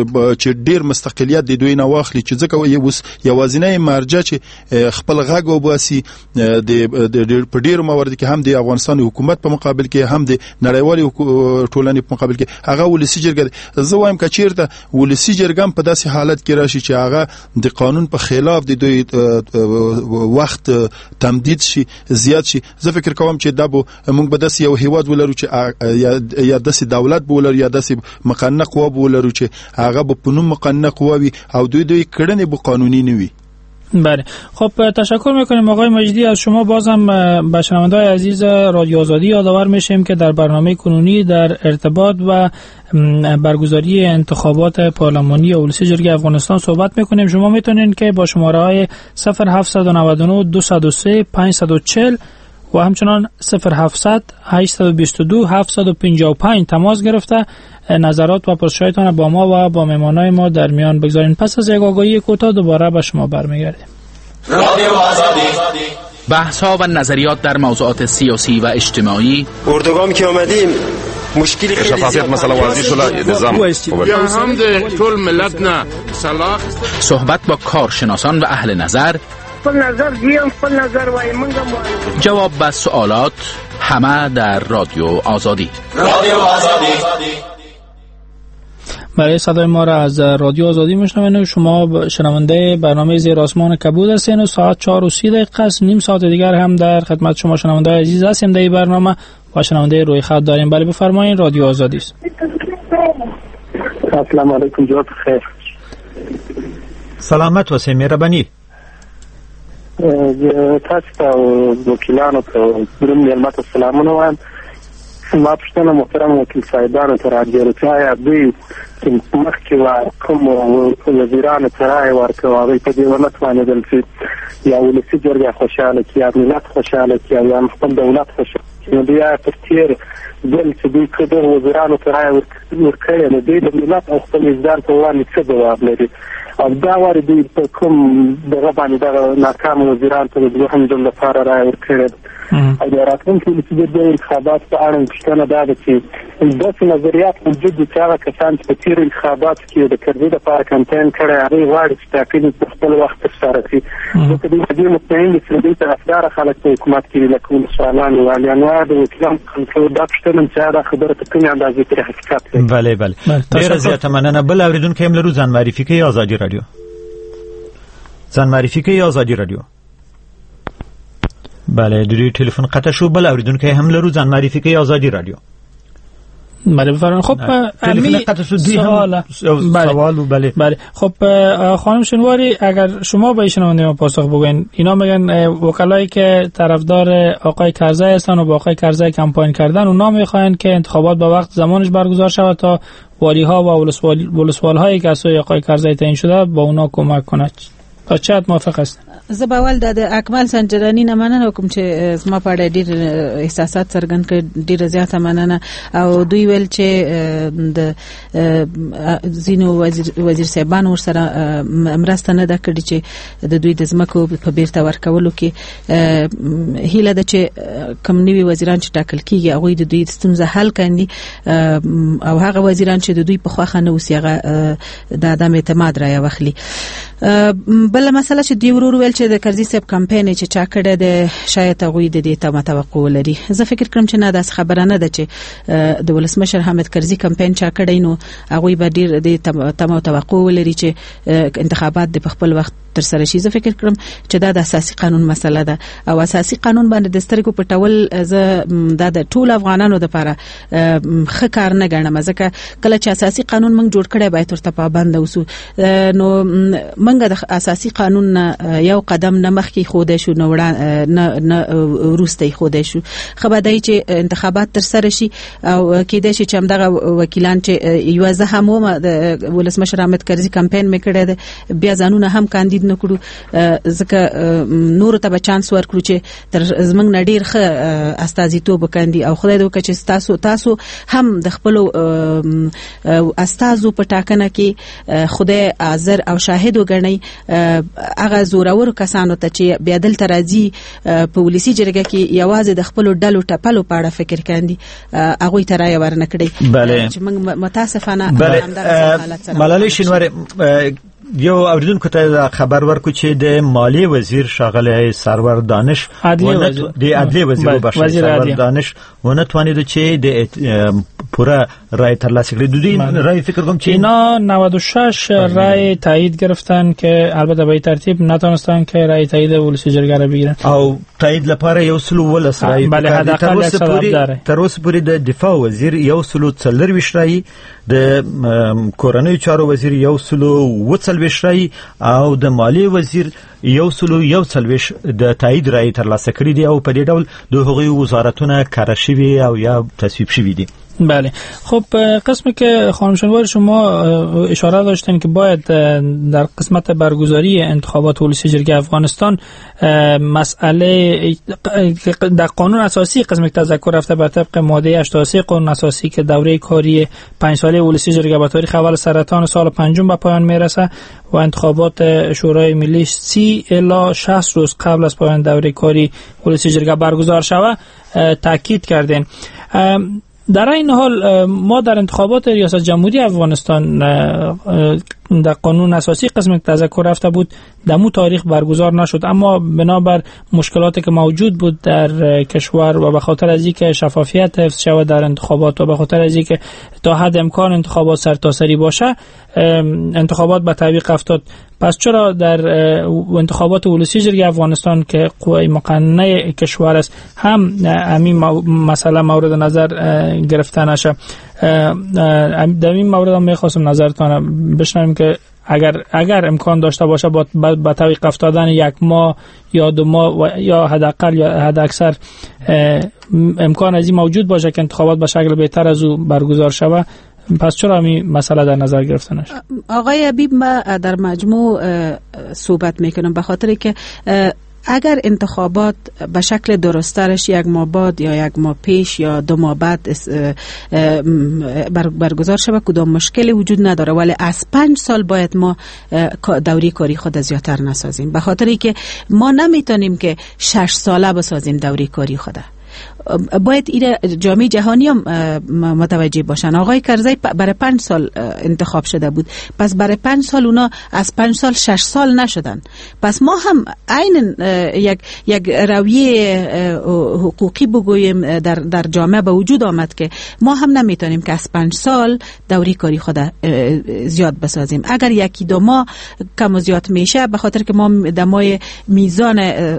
چې ډیر مستقلیت د دوی نه واخلي چې ځکه یو اوس یوازینی مرجع چې خپل غږ وباسي د په ډیر موارد کې هم د افغانستان حکومت په مقابل کې هم د نړیوالي ټولنې په مقابل کې هغه ولسی جرګه. زه وایم چې چیرته ولسی جرګه په داسې حالت کې راشي چې هغه د قانون په خلاف د دوی وخت تمدید شي زیات شي، زه فکر کوم چې دا به موږ به داسې یو هیواد ولرو چې یا داسې دولت به ولرو یا داسې مقننه قوه به ولرو چې هغه به په نوم مقننه قوه وي او دوی دوی کړنې به قانونی نه وي. بله، خب تشکر میکنیم آقای مجدی. از شما بازم به شنونده‌های عزیز رادیو آزادی یادآور میشیم که در برنامه کنونی در ارتباط و برگزاری انتخابات پارلمانی اولسی جرگه افغانستان صحبت میکنیم. شما میتونین که با شماره های صفر هفت نه نه دو صفر سه پنج چهار صفر و همچنان صفر هفتصد هشتصد و بیست و دو هفتصد و پنجاه و پنج تماس گرفته نظرات و پرسش‌هایتان با ما و با مهمانای ما در میان بگذارین. پس از یک آگاهی کوتاه دوباره به شما برمیگردیم. رادیو آزادی، بحث‌ها و نظریات در موضوعات سیاسی و اجتماعی. اردوگام که اومدیم مشکلی خیلی شفافیت مثلا واضح شده، نظام یا هم د ټول ملت نه صلاح صحبت با کارشناسان و اهل نظر. خپل نظر دیم، خپل نظر وای منګم جواب به سوالات، همه در رادیو آزادی. رادیو آزادی. برای صدای ما را از رادیو آزادی میشنوید. شما شنونده برنامه زیر آسمان کبود هستین و ساعت چهار و سی دقیقه است. نیم ساعت دیگر هم در خدمت شما شنونده عزیز هستیم در این برنامه و شنونده روی خط داریم. بله بفرمایید، رادیو آزادی است. السلام علیکم، جواب خیر. سلامت و مهربانی. تاسو ته وکیلانو ته درم نعمت السلامونه وایم. ما پښتنه محترم وکیل صاحبانو ته راځي یا دوی مخکې و کوم وزیرانو ته رایې ورکوي هغوی په دې ونه توانېدل چې یا ولسي جرګه خوشحاله کړي یا ملت خوشحاله کړي او یا خپل دولت خوشحاله کړي. نو بیا تر تېر ځل چې دوی که دغو وزیرانو ته رایې ورکړې نو دوی د ملت او خپل وجدان په وړاندې څه ځواب لري او دا وارې دوی په کوم دغه باندې دغه ناکامو وزیرانو ته د دوهم ځل لپاره رایې ورکړې او د راتلونکي ولسي جرګې انتخابات په اړه پوښتنه دا ده چې داسې نظریات موجود دي چې هغه کسان چې په تېرو انتخاباتو کې د کرزي دپاره کمپاین کړی هغوی غواړي چې ټاکنې په خپل وخت ترسره کړي ځکه دوی په دې مطمئن دي چې دوی طرفداره خلک په حکومت کې دي لکه ولسوالان والیان یا د وکیلانو کنټرول دا پوښتنه چې دا خبره په کومې اندازې پورې حقیقت لري. بله بله، ډېره زیاته مننه. بل اورېدونکی هم لرو، ځان معرفي کوي. ازادي راډیو ځان معرفي کوي. ازادي راډیو. بله، د دوی ټلیفون قطع شو. بل اورېدونکی هم لرو، ځان معرفي کوي. ازادي راډیو. بله بفرمایید. خب امی سوال سوال بله بله خب خانم شنواری، اگر شما به شنونده ما پاسخ بگوین، اینا میگن وکلایی که طرفدار آقای کرزی هستن و با آقای کرزی کمپاین کردن، اونا میخواین که انتخابات با وقت زمانش برگزار شود تا والی ها و ولسوال هایی که از سوی آقای کرزی تعیین شده با اونا کمک کنه. تا چه حد موافق هستین؟ زه به ول د اکمل سنجرانی نه مننه کوم چې زما په اړه ډیر احساسات څرګند کړ، ډیر زیاته مننه. او دوی ویل چې د زینو وزیر وزیر صاحبان ورسره مرسته نه ده کړې چې د دوی د ځمکو په بیرته ورکولو کې هیله ده چې کوم نوي وزیران چې ټاکل کیږي هغوی د دوی ستونزه حل کړي او هغه وزیران چې د دوی په خوښه نه اوسي هغه د عدم اعتماد رایه واخلي. بل مسله چې دی ورور ویل چې د کرزي صاحب کمپاین چې چا کړه د شاید هغوی د دې ته توقع لري. زه فکر کوم چې نه، داس خبره نه ده چې د ولسمشر حامد کرزي کمپاین چا کړی نو هغوی به ډیر د تمه توقع لري چې انتخابات د خپل وخت تر سره شي. زه فکر کوم چې دا د اساسي قانون مسله ده او اساسي قانون باندې د سترګو پټول زه دا د ټول افغانانو لپاره ښه کار نه ګڼم، ځکه کله چې اساسي قانون موږ جوړ کړی باید ورته پابند اوسو. نو موږ د اساسي قانون یو قدم نه مخکې خوده شو نو نه نه وروسته خوده شو. خبردای چې انتخابات تر سره شي او کېدای شي چې همدغه وکیلان چې یو زه هم د ولسمشر حامد کرزي کمپاین میکړه بیا ځانونه هم کاندید تایید نکړو ځکه نور ته به چانس ورکړو چې تر زمنګ نډیر ښه استازیتوب وکړي او خدای دې وکړي چې تاسو تاسو هم د خپل استازو په ټاکنه کې خدای حاضر او شاهد وګڼي هغه زورور کسانو ته چې بیا دلته راځي په ولسی جرګه کې یوازې د خپل ډلو ټپلو په اړه فکر کوي هغه ته رایه ورنکړي چې موږ متاسفانه ملالۍ شینواری یو اوریدونکو ته خبر ورکو چې د مالی وزیر شاغله سرور دانش د عدلیه وزیر بشری سرور دانش ونه توانید چې د پورا رای ترلاسه کړي. دوی رای فکر کوم چې اینا نود و شش رای تایید گرفتن که البته به ترتیب نتونستن که رای تایید ولسی جرګه را بگیرن او تایید لپاره یو سلو ولس رای بله حداقل یک سبب داره. تر اوسه پورې د دفاع وزیر یو سلو څلور رای، د کورنۍ چارو وزیر یو سلو وڅلوېښت رای او د مالی وزیر یو سلو یو څلوېښت د تایید رای ترلاسه کړي دي او په دې ډول د هغوی وزارتونه کار شوي او یا تصویب شوي دي. بله خب قسمی که خانم شنوار شما اشاره داشتین که باید در قسمت برگزاری انتخابات ولسی جرگه افغانستان مسئله در قانون اساسی قسمی که تذکر رفته بر طبق ماده هشتاد و سه قانون اساسی که دوره کاری پنج ساله ولسی جرگه به تاریخ اول سرطان سال پنجم به پایان میرسه و انتخابات شورای ملی سی الی شصت روز قبل از پایان دوره کاری ولسی جرگه برگزار شود تاکید کردین. در این حال ما در انتخابات ریاست جمهوری افغانستان در قانون اساسی قسم تذکر رفته بود دمو تاریخ برگزار نشد، اما بنابر مشکلاتی که موجود بود در کشور و به خاطر از اینکه شفافیت حفظ شود در انتخابات و به خاطر از اینکه تا حد امکان انتخابات سرتاسری باشه انتخابات به تعویق افتاد. پس چرا در انتخابات ولسی جرگه افغانستان که قوه مقننه کشور است هم همین مسئله مورد نظر گرفته نشه؟ در این مورد هم میخواستم نظرتان بشنویم که اگر اگر امکان داشته باشه با با تعویق افتادن یک ماه یا دو ماه یا حداقل یا حداکثر امکان از این موجود باشه که انتخابات به شکل بهتر از او برگزار شود، پس چرا همین مسئله در نظر گرفته نشد؟ آقای حبیب ما در مجموع صحبت میکنم به خاطر که اگر انتخابات به شکل درسترش یک ماه بعد یا یک ماه پیش یا دو ماه بعد برگزار شود کدام مشکلی وجود نداره، ولی از پنج سال باید ما دوره کاری خود زیادتر نسازیم به خاطری که ما نمیتونیم که شش ساله بسازیم دوره کاری خود. باید این جامعه جهانی هم متوجه باشن. آقای کرزی برای پنج سال انتخاب شده بود، پس برای پنج سال اونا از پنج سال شش سال نشدن. پس ما هم عین یک یک رویه حقوقی بگوییم در در جامعه به وجود آمد که ما هم نمیتونیم که از پنج سال دوره کاری خود زیاد بسازیم. اگر یکی دو ماه کم و زیاد میشه به خاطر که ما دمای میزان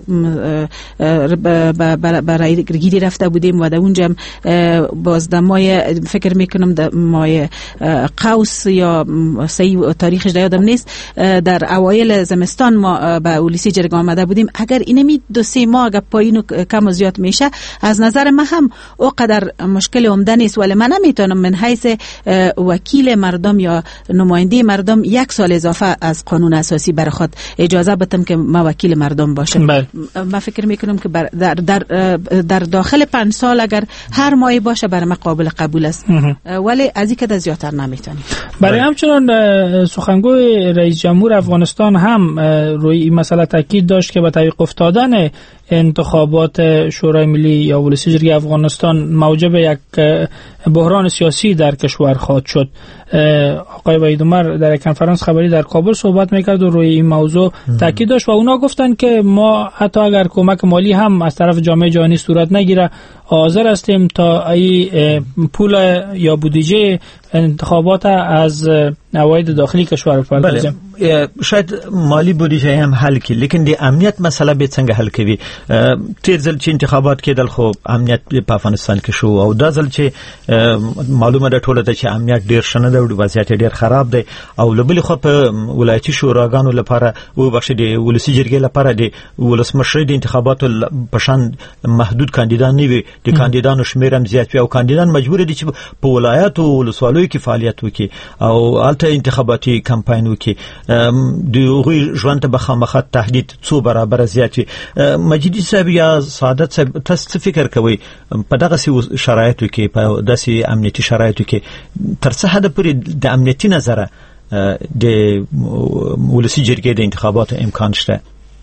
برای گیری رفته بودیم و در اونجا باز دمای فکر میکنم دمای قوس یا صحیح تاریخش یادم نیست در اوایل زمستان ما به ولسی جرگه آمده بودیم. اگر اینمی دو سه ماه اگر پایین کم و زیاد میشه از نظر من هم اوقدر مشکل عمده نیست، ولی من نمیتونم من حیث وکیل مردم یا نماینده مردم یک سال اضافه از قانون اساسی برای خود اجازه بدم که ما وکیل مردم باشم. من فکر میکنم که در در در داخل پنج سال اگر هر ماهی باشه برای ما قابل قبول است، ولی از این که زیادتر نمیتونیم. برای همچنان سخنگوی رئیس جمهور افغانستان هم روی این مسئله تاکید داشت که با تعویق افتادن انتخابات شورای ملی یا ولسی جرگه افغانستان موجب یک بحران سیاسی در کشور خواهد شد. آقای وحید عمر در یک کنفرانس خبری در کابل صحبت میکرد و روی این موضوع تاکید داشت و اونا گفتن که ما حتی اگر کمک مالی هم از طرف جامعه جهانی صورت نگیره حاضر هستیم تا ای پول یا بودجه انتخابات از عواید داخلی کشور بپردازیم. بله شاید مالی بودجه هم حل کی، لیکن دی امنیت مسئله به څنګه حل کوي؟ تیر ځل چې انتخابات کېدل خو امنیت په افغانستان کې شو او دا ځل چې معلومه ده ټوله ته چې امنیت ډیر شنه ده او وضعیت ډیر خراب دی او لبل خو په ولایتي شوراګانو لپاره او بخښ دی ولسی جرګې لپاره دی ولسمشر د انتخاباتو په شان محدود کاندیدان نه وي د کاندیدانو شمیر هم زیات وي او کاندیدان مجبور دي چې په ولایاتو ولسوالیو کې فعالیت وکړي او الته انتخاباتي کمپاین وکړي. د هغوی ژوند ته به خامخا تهدید څو برابر زیات وي. مجیدي صاحب یا سعادت صاحب تاسو فکر کوئ په دغه شرایطو کې په داسې امنیتي شرایطو کې تر څه حد پورې د امنیتي نظره د ولسی جرګې د انتخاباتو امکان شته؟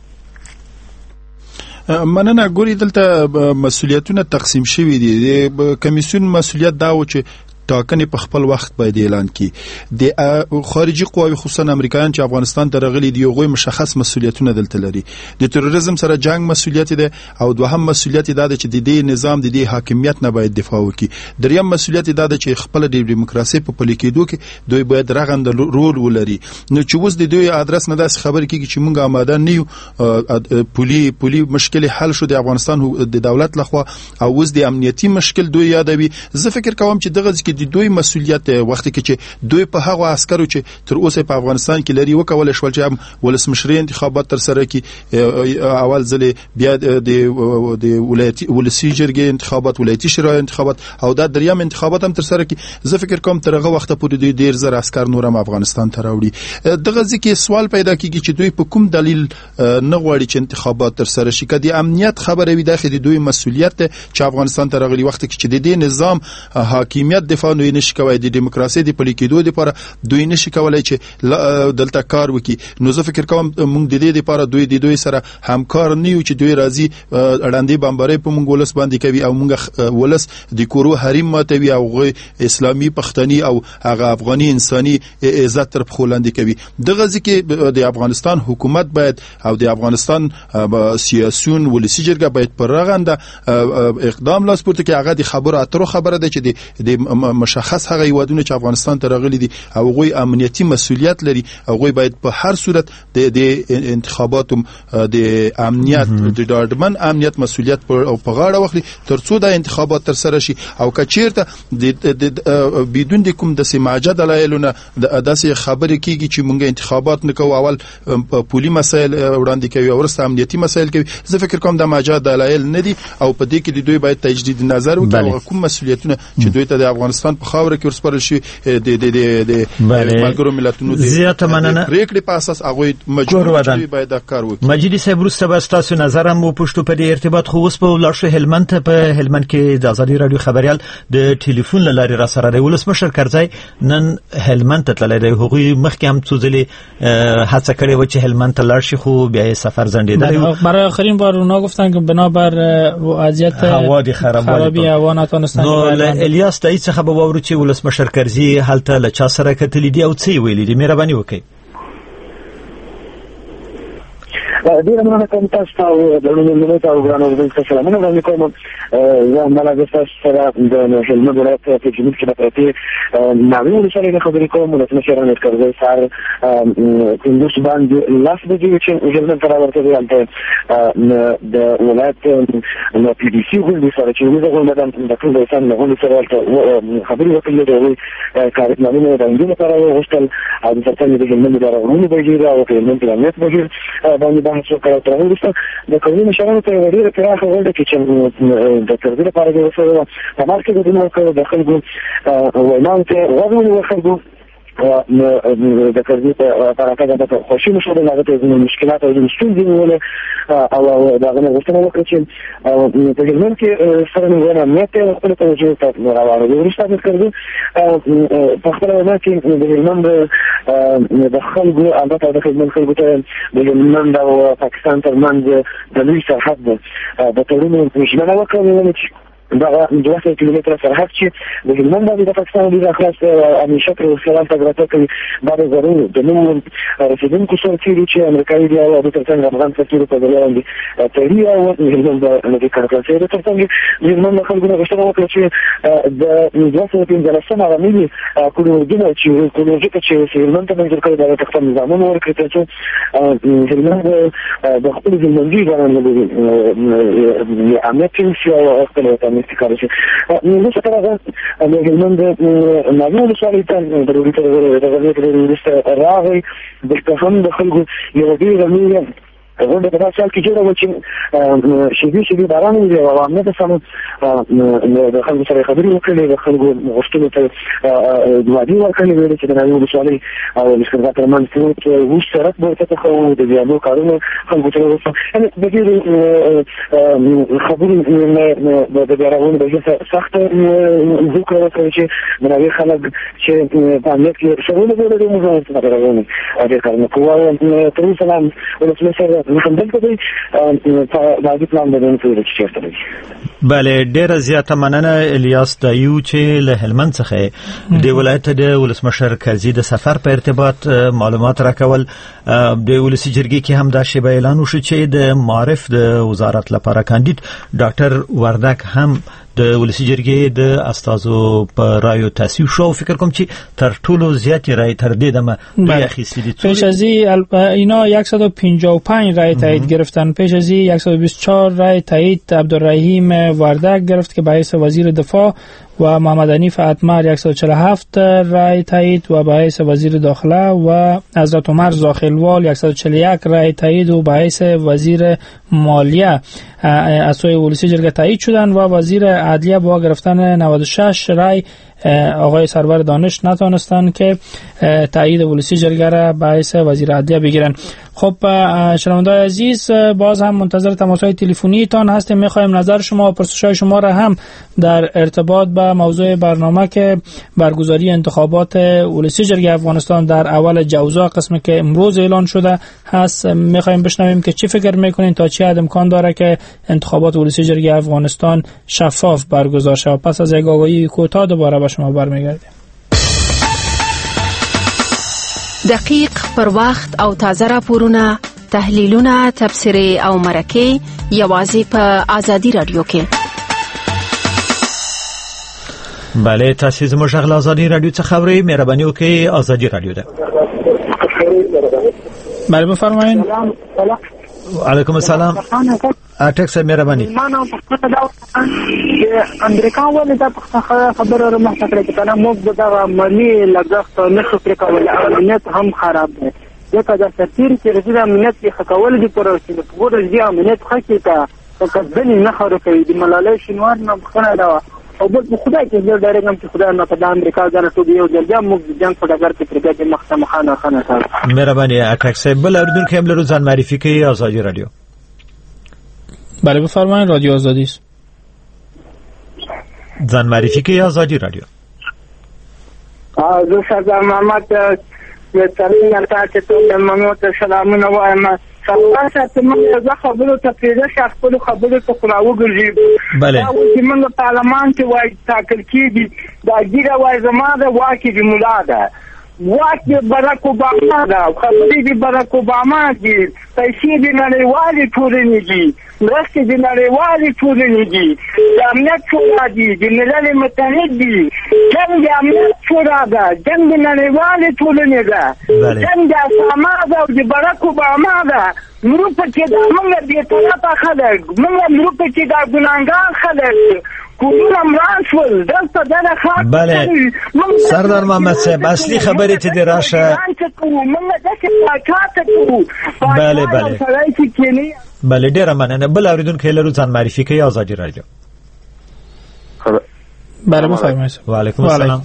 مننه. ګوري دلته مسولیتونه تقسیم شوي دي. د کمیسیون مسولیت دا و چې ټاکنې په خپل وخت باید اعلان کړي. د خارجي قواوی خصوصا امریکایان چې افغانستان ته راغلي دي هغوی مشخص مسولیتونه دلته لري. د تروریزم سره جنگ مسولیت ده او دوهم مسولیت دا ده چې د دې نظام د دې حاکمیت نه باید دفاع وکړي. دریم مسولیت دا ده چې خپل د دیموکراسي په پلي کېدو کې دوی باید رغنده رول ولري. نو چې اوس د دوی ادرس نه داس خبر کیږي چې مونږه آماده نه یو پولي پولي مشکل حل شو د افغانستان د دولت لخوا او اوس د امنیتي مشکل دوی یادوي. زه فکر کوم چې دغه کې د دوی مسولیت وخت کې چې دوی په هغه عسکرو چې تر اوسه په افغانستان کې لري وکول شول چې هم ولسمشري انتخابات تر سره کې اول ځل بیا د د ولایتي ولسی جرګې انتخابات ولایتي شورا انتخابات او دا دریم انتخابات هم تر سره کې. زه فکر کوم تر هغه وخت پورې دوی ډیر زر عسكر نورم افغانستان ته راوړي. دغه ځکه سوال پیدا کیږي چې دوی په کوم دلیل نه غواړي چې انتخابات تر سره شي. کدي امنیت خبره وي داخلي دوی مسولیت چې افغانستان ته راغلي وخت کې چې د دې نظام حاکمیت دفاع نو نشي کوي، د دیموکراسي د پلي کېدو لپاره دوی نشي کولای چې دلته کار وکړي. نو زه فکر کوم موږ د دې لپاره دوی د دوی سره همکار نه یو چې دوی راځي اړاندې بمباري په موږ ولس باندې کوي او موږ ولس د کورو حریم ماتوي او غوي اسلامي پښتني او هغه افغاني انساني عزت تر خلاندې کوي. دغه ځکه د افغانستان حکومت باید او د افغانستان سیاسيون ولسی جرګه باید پر رغنده اقدام لاس پورته کوي. هغه د خبرو اترو خبره ده چې د مشخص هغه یوادونه چې افغانستان ته راغلي دي او غوي امنیتي مسولیت لري او غوي باید په هر صورت د انتخاباتو د امنیت د ډاډمن امنیت مسولیت او په غاړه واخلي ترڅو د انتخابات تر سره شي. او کچیرته د بدون د کوم د سماجه دلایلونه د داسې خبرې کیږي چې مونږ انتخابات نکوو، اول پولي مسایل وړاندې کوي او ورسته امنیتي مسایل کوي. زه فکر کوم د ماجه دلایل نه دي او په دې کې د دوی باید تجدید نظر وکړي او کوم مسولیتونه چې دوی ته د افغانستان په خاور کې ورسپارل شي د د د ملګرو ملتونو د زیاته مننه پریکړې په اساس هغه مجبور دي باید کار وکړي. مجیدي صاحب وروسته به تاسو نظر هم پښتو په دې ارتباط خو اوس په ولارشه هلمند په هلمند کې د ازادي رادیو خبريال د ټلیفون لاري را سره دی. ولسمشر کرزی نن هلمند ته تللی دی. هغوی مخکې هم څو ځلې هڅه کړې و چې هلمند ته لاړ شي خو بیا سفر ځنډېدلی. برای آخرین بار اونا گفتن که بنابر وضعیت هوا دی خرابی هوا نتونستن. نو الیاس تایید څخه به واورو چې ولسمشر کرزی هلته له چا سره کتلی دی او څه ویلي دي. مهرباني وکړئ. ډیره مننه کوم تاسو ته د نړۍ ته وګورئ د تاسو سلامونه وړاندې کوم. زه مله تاسو سره د هلمند ولایت په جنوب کې د پرتې ناوې ولسوالۍ نه خبرې کوم. ولسمشر امیر کرزی سهار کندوز باندې لاس بجې چې هلمند ته راورته دی. هلته د ولایت نو پی ډي سي غونډې سره چې موږ غونډه د ټول انسان غونډې سره هلته خبرې وکړې. د هغوی کارنامې د انجونو لپاره وغوښتل او د سرطان د هلمند د راغونې بهیر او د هلمند د امنیت بهیر باندې بحث وکړ. تر هغه وروسته د قومي مشرانو ته یوه ډېره پراخه غونډه کې چې د کرزي لپاره جوړه شوې وه په مال کې ګډون وکړ. د خلکو ویناوو ته غوږ ونیول خلکو د کرزي په حرکت باندې خوشي مو شول. هغه ته ځینې مشکلات او ځینې ستونزې ویلې او د هغه نه غوښتنه وکړه چې په هلمند کې سره نظام امنیت ته خپله توجه ته راواړوي. وروسته د کرزي په خپله وینا کې د هلمند د خلکو البته د هلمند خلکو ته د هلمند او پاکستان ترمنځ د لوی سرحد د تړون ژمنه وکړه چې دغه دوه سوه کیلومتره سرحد چې د هلمند باندې د پاکستان ډېر خلاص همیشه تر خلال تګ راتګ کوي. دا د ضرور د نوو رسېدونکو سرتېري چې امریکایي دي او د تر څنګ افغان سرتېرو په ذریعه باندې تړي او د هلمند د کډوالۍ تر څنګ د هلمند د خلکو نه غوښتنه وکړه چې د دوه سوه پنځلسم هغه ملي کلورجونه چې کلورجي ته چې هلمند ته منظور کړي دا د خپل نظامونه ورکړي تر څو هلمند د خپل هلمندي ځوانانو د امنیت شي او خپل وطن استقرار شي. نو څه راغله د هلمند ناوې ولسوالۍ ته د ډوډۍ ته د غرمې ته وروسته راغی. دلته هم د خلکو یوه ډېره لویه غونډه په داسې حال کې جوړه وه چې شېبې شېبې باران ویلې او امنیت سم د خلکو سره خبرې وکړلې د خلکو غوښتنو ته ځوابي ورکړلې ویلې چې د ناوې ولسوالۍ او لښکرګاه ترمنځ اوږد سړک به ورته ښه د ویالو کارونه خلکو ته وشول د ډېرو خبرو د بیا رغونې وجې سخته زوکړه وکړه چې د ناوې خلک چې په امنیت کې شغله ویلې موږ د رغونې ډېر کارونه کوو او تر اوسه لا ولسمشر همدلته دی په دغه پلان باندې پوره چیرته دی. بله ډیره زیاته مننه الیاس دایو چې له هلمند څخه د ولایت د ولسمشر کرزي د سفر په ارتباط معلومات راکول. د ولسی جرګې کې هم دا شی به اعلان وشو چې د معرف د وزارت لپاره کاندید ډاکټر وردک هم د ولسی جرګې د استازو په رایو تصویب شو. فکر کوم چې تر ټولو زیات رای تر دې دمه رای اخیستی دي. پیش از اینا صد و پنجاه و پنج رای تایید گرفتن. پیش از این صد و بیست و چهار رای تایید عبدالرحیم وردک گرفت که به حیث وزیر دفاع و محمد حنیف اتمر صد و چهل و هفت رای تایید و به حیث وزیر داخله و حضرت عمر زاخلوال صد و چهل و یک رای تایید و به حیث وزیر مالیه از سوی ولسی جرګه تایید شدن و وزیر عدلیه با گرفتن نود و شش رای آقای سرور دانش نتونستن که تایید ولسی جرګه را به حیث وزیر عدلیه بگیرن. خب شنوندگان عزیز باز هم منتظر تماس‌های تلفنی تان هستیم. می‌خوایم نظر شما و پرسش‌های شما را هم در ارتباط با موضوع برنامه که برگزاری انتخابات ولسی جرګه افغانستان در اول جوزا قسمی که امروز اعلان شده هست می‌خوایم بشنویم که چی فکر می‌کنین تا چه حد امکان داره که انتخابات ولسی جرګه افغانستان شفاف برگزار شود. پس از یک آگاهی کوتاه دوباره به شما برمیگردیم. دقیق پر وخت او تازه راپورونه، تحلیلونه، تبصرې او مرکې یوازې په آزادي رادیو کې. بله تاسو زموږ غږ آزادي رادیو څخه خبرې مهرباني وکړئ. آزادي رادیو ده. بله بفرمایئ. علیکم السلام. اټیک سره مهرباني. ما نه پښتو دا چې امریکا ولې دا پښتو خبره را مخ کړې کنه موږ دا مالی لګښت نه خپل کول امنیت هم خراب دی. ځکه دا سفیر چې رسید امنیت یې خکول دي پر چې په ګورج دی امنیت خکې تا کله نه خبره کوي د ملالۍ شینوار نه خنه دا او بل خدای کې زه ډېر غم چې خدای نه په د امریکا ځان ټول یو ځل بیا موږ جنگ په ډګر کې پرګه مخته مخانه خانه صاحب. مهرباني اټیک صاحب بل اردن کې هم له ځان معرفي کوي. آزادي رادیو. بله بفرمایید. رادیو آزادی است. ځان معرفي کوي. آزادي رادیو. زه سردار محمد ترین تا چې ټول منو ته سلامونه وایم. تاسو ته موږ زه خبرو ته پیدا شخص خپل خبرو ته خلاو ګرځي. بله دا چې موږ پارلمان کې وای تاکل کېږي دا ګیره وای زما ده واکې د مولا ده واکې براک اوباما ده خبرې د براک اوباما دي پیسې د نړیوالې ټولنې دي مرستې د نړیوالې ټولنې دي د امنیت شورا دي د ملل متحد دي جنګ د امنیت شورا ده جنګ د نړیوالې ټولنې ده جنګ د اسامه ده او د براک اوباما ده. موږ په کې دا موږ بې طرفه خلک موږ موږ په کې دا ګناهګار خلک کومه مرانسول دلته دغه خاطر. بله سردار محمد صاحب اصلي خبرې ته دی راشه. بله بله بله ډیره مننه. بل اوریدونکو لرو ځان معرفي کوي. آزادي رادیو. بله بفرمایئ. وعلیکم السلام.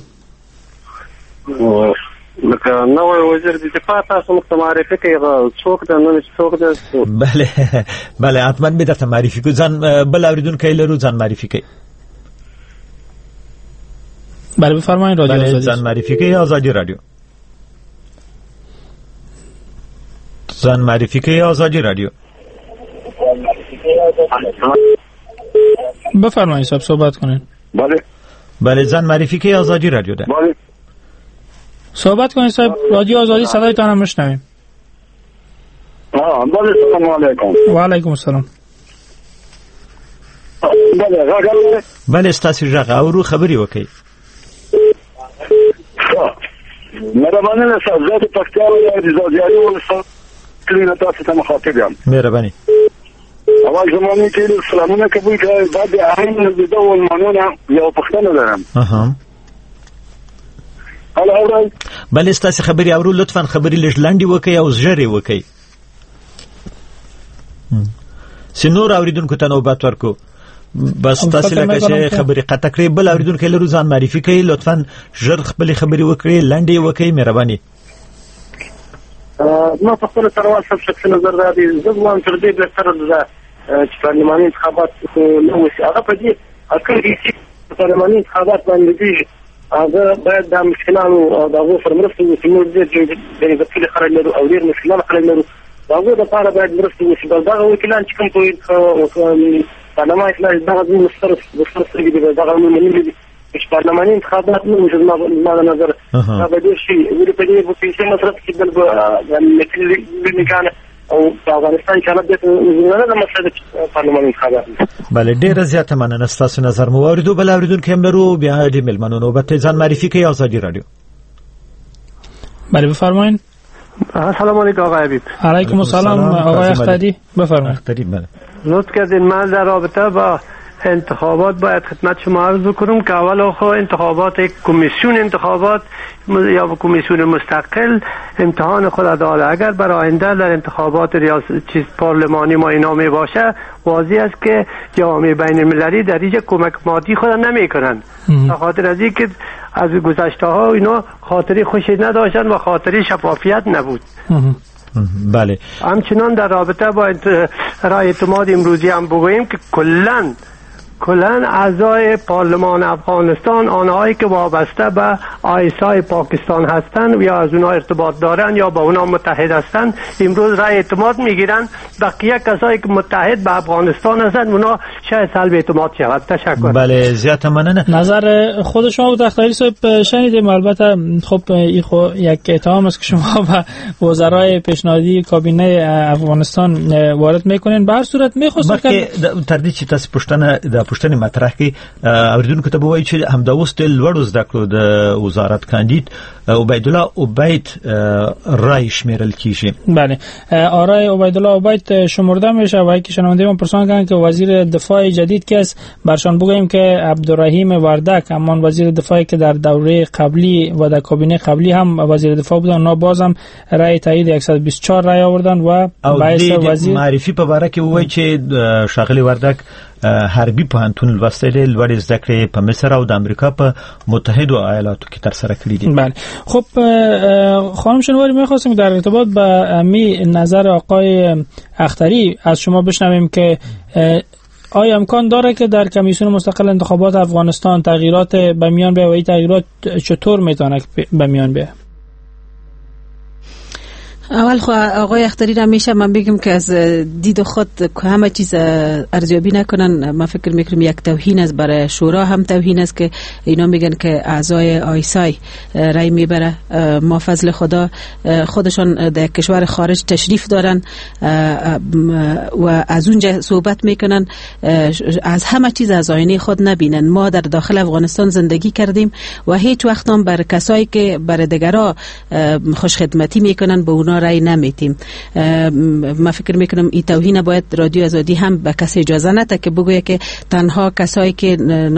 لکه نوې وزیر د دفاع تاسو موږ ته معرفي کوي څوک ده نو څوک ده. بله بله حتما به درته معرفي کوي. ځان بل اوریدونکو لرو ځان معرفي کوي. بله بفرمایید. رادیو آزادی. ځان معرفي کوي. آزادي رادیو. ځان معرفي کوي. آزادي رادیو. بفرمایید صاحب صحبت کنین. بله بله ځان معرفی که آزادی رادیو ده. بله صحبت کنید صاحب. رادیو آزادی صدایتان هم میشنویم. ها بله سلام علیکم. و علیکم السلام. بله راغله. بله استاسي ژغ اورو خبري وکي. مهرباني له سازات پکتیا او د زاجاري ولسمه کلینه تاسو ته مخاطب یم. مهرباني. اول زمانه کې سلامونه قبول کړئ. بعد اهم د ډول منونه یو پښتنه لرم. اها. هلا اورئ. بله استاسي خبري اورو لطفا خبري لږ لاندې وکي او ژر وکي. سينور اوریدونکو ته نوبت ورکو بس تاسو لکه چې خبرې قطع کړې بل اوریدونکو لرو ځان معرفي کوي لطفا ژر خپل خبرې وکړي لنډې وکړي مهرباني ما په خپل سروال سره شخصي نظر دا دی زه وایم تر دې بهتره ده چې پارلماني انتخابات نو وشي هغه په دې اکر چې پارلماني انتخابات باندې دي هغه باید د مشکلانو او د هغو سره مرسته وشي نور ډېر د خپل خلک لرو او ډېر مشکلان خلک لرو د هغو دپاره باید مرسته وشي بل دغه وکیلان چې کوم په پارلمان اصلاح دغه زموږ ستر سترګې دي دغه موږ منلي دي چې پارلماني انتخابات نه وشي زما د نظر دا به ډېر شي ولې په دې پوزیشن مصرف کېدل به نکانه او په افغانستان کې حالت دې نه مسله د پارلماني انتخابات بله ډېره زیاته مننه ستاسو نظر مو واورېدو بل اورېدونکي هم لرو بیا د مېلمنو نوبت ځان معرفي کوي آزادي رادیو بله بفرمایید السلام علیکم آقای حبیب علیکم السلام آقای اختری بفرمایید اختری بله لطف کردین من در رابطه با انتخابات باید خدمت شما عرض بکنم که اول خو انتخابات یک کمیسیون انتخابات یا کمیسیون مستقل امتحان خود داره اگر برای آینده در انتخابات ریاست چیز پارلمانی ما اینا می باشه واضح است که جامعه بین المللی در اینجا کمک مادی خود نمی کنن به خاطر از اینکه از گذشته ها اینا خاطری خوشی نداشتن و خاطری شفافیت نبود بله همچنان در رابطه با رای اعتماد امروزی هم بگوییم که کلن کلن اعضای پارلمان افغانستان آنهایی که وابسته به آیسای پاکستان هستند یا از اونها ارتباط دارن یا با اونها متحد هستند امروز رای اعتماد میگیرن بقیه کسایی که متحد به افغانستان هستند اونها شاید سلب اعتماد شود تشکر بله زیاد ممنون نظر خود شما بود اختری صاحب شنیدیم البته خب این خو یک اتهام است که شما به وزرای پیشنهادی کابینه افغانستان وارد میکنین به هر صورت میخواستم که تردید چې تاسو پښتنه پښتنې مطرح کی اوریدونکو ته وایي چې همدا اوس د لوړو زده کړو د وزارت کاندید عبید الله عبید رای شمیرل کیږي بله آرای عبید الله عبید شمرده میشه و اینکه شنونده ما پرسان کردن که وزیر دفاع جدید کی است برشان بگوییم که عبدالرحیم وردک همان وزیر دفاعی که در دوره قبلی و در کابینه قبلی هم وزیر دفاع بودن اونا بازم رای تایید صد و بیست و چهار رای آوردن و باعث وزیر معرفي په باره کې وایي چې شاغلی وردک حربي پوهنتون لوستل لوړ زده کړې په مصر او د امریکا په متحده ایالاتو کې تر سره کړې دي. بله خب خانم شنواری می‌خواستم در ارتباط با می نظر آقای اختری از شما بشنویم که آیا امکان داره که در کمیسیون مستقل انتخابات افغانستان تغییرات به میان بیاید و این تغییرات چطور میتونه به میان بیاید؟ اول خو آقای اختری را میشه من بگم که از دید خود همه چیز ارزیابی نکنن. من فکر میکنم یک توهین است برای شورا هم توهین است که اینا میگن که اعضای آیسای رای میبره. ما فضل خدا خودشان در کشور خارج تشریف دارن و از اونجا صحبت میکنن از همه چیز از آینه خود نبینن. ما در داخل افغانستان زندگی کردیم و هیچ وقت هم بر کسایی که بر دیگرا خوشخدمتی میکنن به اونا رای نمیتیم. من فکر میکنم این توهین باید رادیو آزادی هم به کسی اجازه نده که بگویه که تنها کسایی که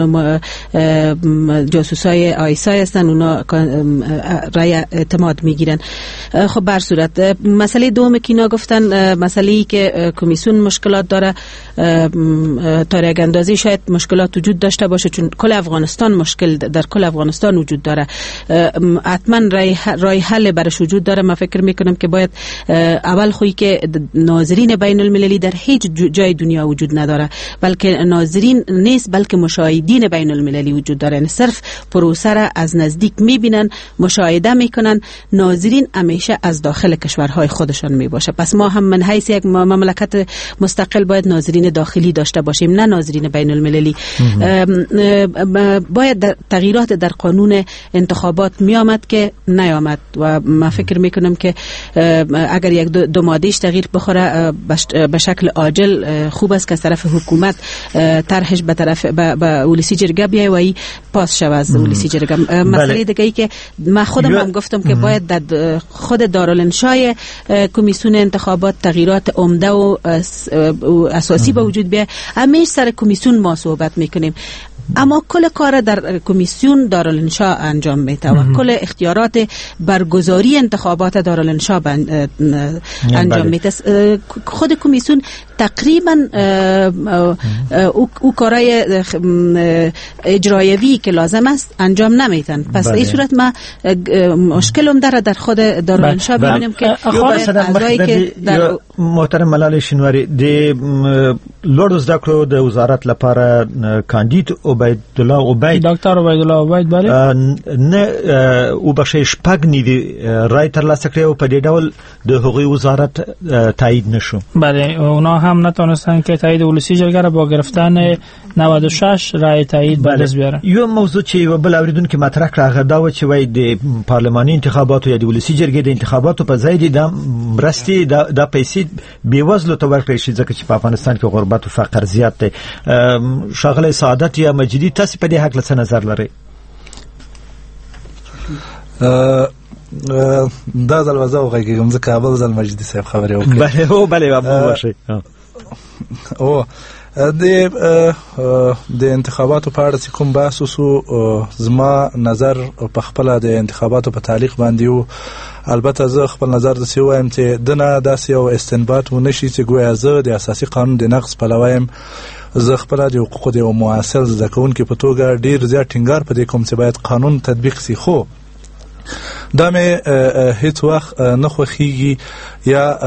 جاسوسای آیسای هستن اونا رای اعتماد میگیرن. خب بر صورت مسئله دوم که اینا گفتن مسئله‌ای که کمیسیون مشکلات داره تا یک اندازه شاید مشکلات وجود داشته باشه چون کل افغانستان مشکل در کل افغانستان وجود داره. حتما رای رای حل برش وجود داره. من فکر میکنم که باید اول خویی که ناظرین بین المللی در هیچ جای دنیا وجود نداره بلکه ناظرین نیست بلکه مشاهدین بین المللی وجود داره. یعنی صرف پروسه را از نزدیک میبینن مشاهده میکنن. ناظرین همیشه از داخل کشورهای خودشان میباشه. پس ما هم من حیث یک مملکت مستقل باید ناظرین داخلی داشته باشیم نه ناظرین بین المللی. باید تغییرات در قانون انتخابات میامد که نیامد و من فکر میکنم که اگر یک دو, دو مادهش تغییر بخوره به شکل عاجل خوب است که از طرف حکومت طرحش به طرف به ولسی جرگه بیای و ای پاس شود از ولسی جرگه. مسئله دیگه ای که من خودم هم گفتم که باید در خود دارالانشای کمیسیون انتخابات تغییرات عمده و اساسی به وجود بیاد. همیشه سر کمیسیون ما صحبت میکنیم اما کل کار در کمیسیون دارالانشا انجام میده و کل اختیارات برگزاری انتخابات دارالانشا انجام میده. خود کمیسیون تقریبا او کارهای اجرایوی که لازم است انجام نمیتن. پس این صورت ما مشکلم داره در خود دارالانشا ببینیم که اعضایی که در محترم ملال شینواری د لوړ زده کړو د وزارت لپاره کاندید عبیدالله عبید ډاکټر عبیدالله عبید بله نه او بخښي شپږ نیوي رای ترلاسه کړی او په دې ډول د هغوی وزارت تایید نشو. بله اونا هم نتونستن که تایید ولسی جرګه را با گرفتن نود و شش رای تایید به دست بیارن. یو موضوع چې بل اوریدونکو مطرح کړه هغه دا و چې وای د پارلماني انتخاباتو یا د ولسی جرګې د انتخاباتو په ځای د مرستي د پیسې بیوزلو ته ورکړي شي ځکه چې په افغانستان کې غربت او فقر زیات دی. شاغله سعادت یا مجیدی تاسو په دې حق څه نظر لرئ؟ دا دروازه وغږیږم ځکه اول ځل مجیدی صاحب خبرې وکړي. بله هو بله بابا وشي او د د انتخاباتو په اړه کوم بحث وسو زما نظر په خپل د انتخاباتو په تعلیق باندې او البته زه خپل نظر د سی وایم چې دنه داسې یو استنباط و نشي چې ګویا زه د اساسي قانون د نقض پلویم. زه خپل د حقوقو د مؤثر زده کوونکو په توګه ډیر زیات ټینګار په دې کوم چې باید قانون تطبیق شي، خو دا مې هیڅ وخت نه خوښیږي یا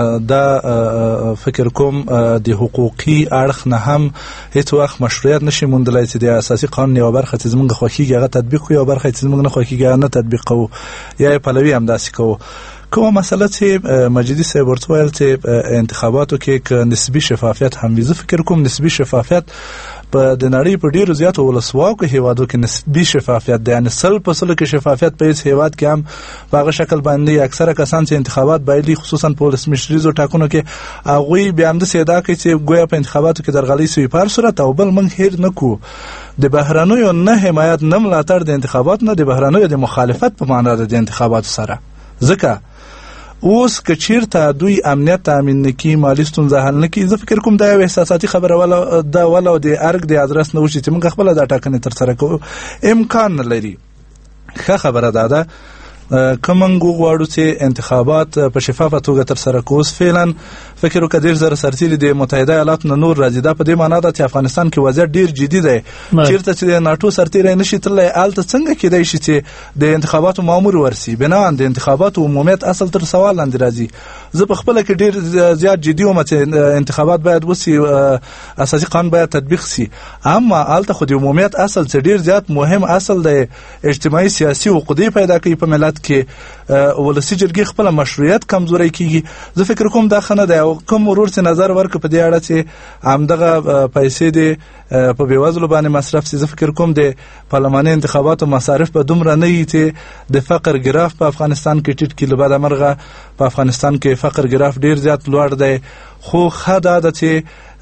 دا فکر کوم د حقوقي اړخ نه هم هیڅ وخت مشروعیت نشي موندلای چې د اساسي قانون یو برخه چې زمونږ خوښیږي هغه تطبیق کوو او برخه چې زمونږ نه خوښیږي هغه نه تطبیق کوو یا پلوي هم داسې کوو. کومه مسله چې مجیدی صاحب ورته ویل چې انتخاباتو کې نسبی شفافیت هم وي، زه فکر کوم نسبی شفافیت په د نړۍ په ډیرو زیاتو ولسواکو هیوادو کې نسبی شفافیت دی، یعنی سل په سلو کې شفافیت په هیڅ هیواد کې هم په هغه شکل باندې اکثره کسان چې انتخابات بایلي خصوصا په ولسمشریزو ټاکنو کې هغوی بیا هم داسې ادعا کوي چې ګویا په انتخاباتو کې درغلۍ سوي په هر صورت. او بل موږ هیر نه کوو د بهرنیو نه حمایت نه ملاتړ د انتخاباتو نه د بهرنیو د مخالفت په معنا د انتخاباتو سره، ځکه اوس که چیرته دوی امنیت تامین نکي مالي ستونزه حل نکي، زه فکر کوم دا یو احساساتي خبره ولا دا ولا د ارګ د ادرس نه وشي چې موږ خپل د ټاکنې تر سره کوو امکان لري. ښه خبره ده ده کومنګ غواړو چې انتخابات په شفافه توګه تر سره کوو. فعلا فکر وکړ ډیر زره سرتیري د متحده ایالاتو نه نور راځي، دا په دې معنی ده چې افغانستان کې وضعیت ډیر جدي دی. چیرته چې د ناتو سرتیري نشي تللی الته څنګه کېدای شي چې د انتخاباتو مامور ورسي؟ بنا د انتخاباتو عمومیت اصل تر سوال لاندې راځي. زه په خپل کې ډیر زیات جدي وم چې انتخابات باید وسی، اساسي قانون باید تطبیق شي، اما الته خو د عمومیت اصل چې ډیر زیات مهم اصل دی اجتماعي سیاسي عقدې پیدا کوي په ملت کې ولسی جرګې خپل مشروعیت کمزوري کیږي. زه فکر کوم دا خنه دی او کوم ورور چې نظر ورک په دې اړه چې همدغه پیسې دی په بیوزلو باندې مصرف سي. زه فکر کوم د پارلماني انتخاباتو مصارف په دومره نه وي چې د فقر ګراف په افغانستان کې ټیټ کړي. بعد مرغه په افغانستان کې فقر ګراف ډیر زیات لوړ دی، خو خدا د چې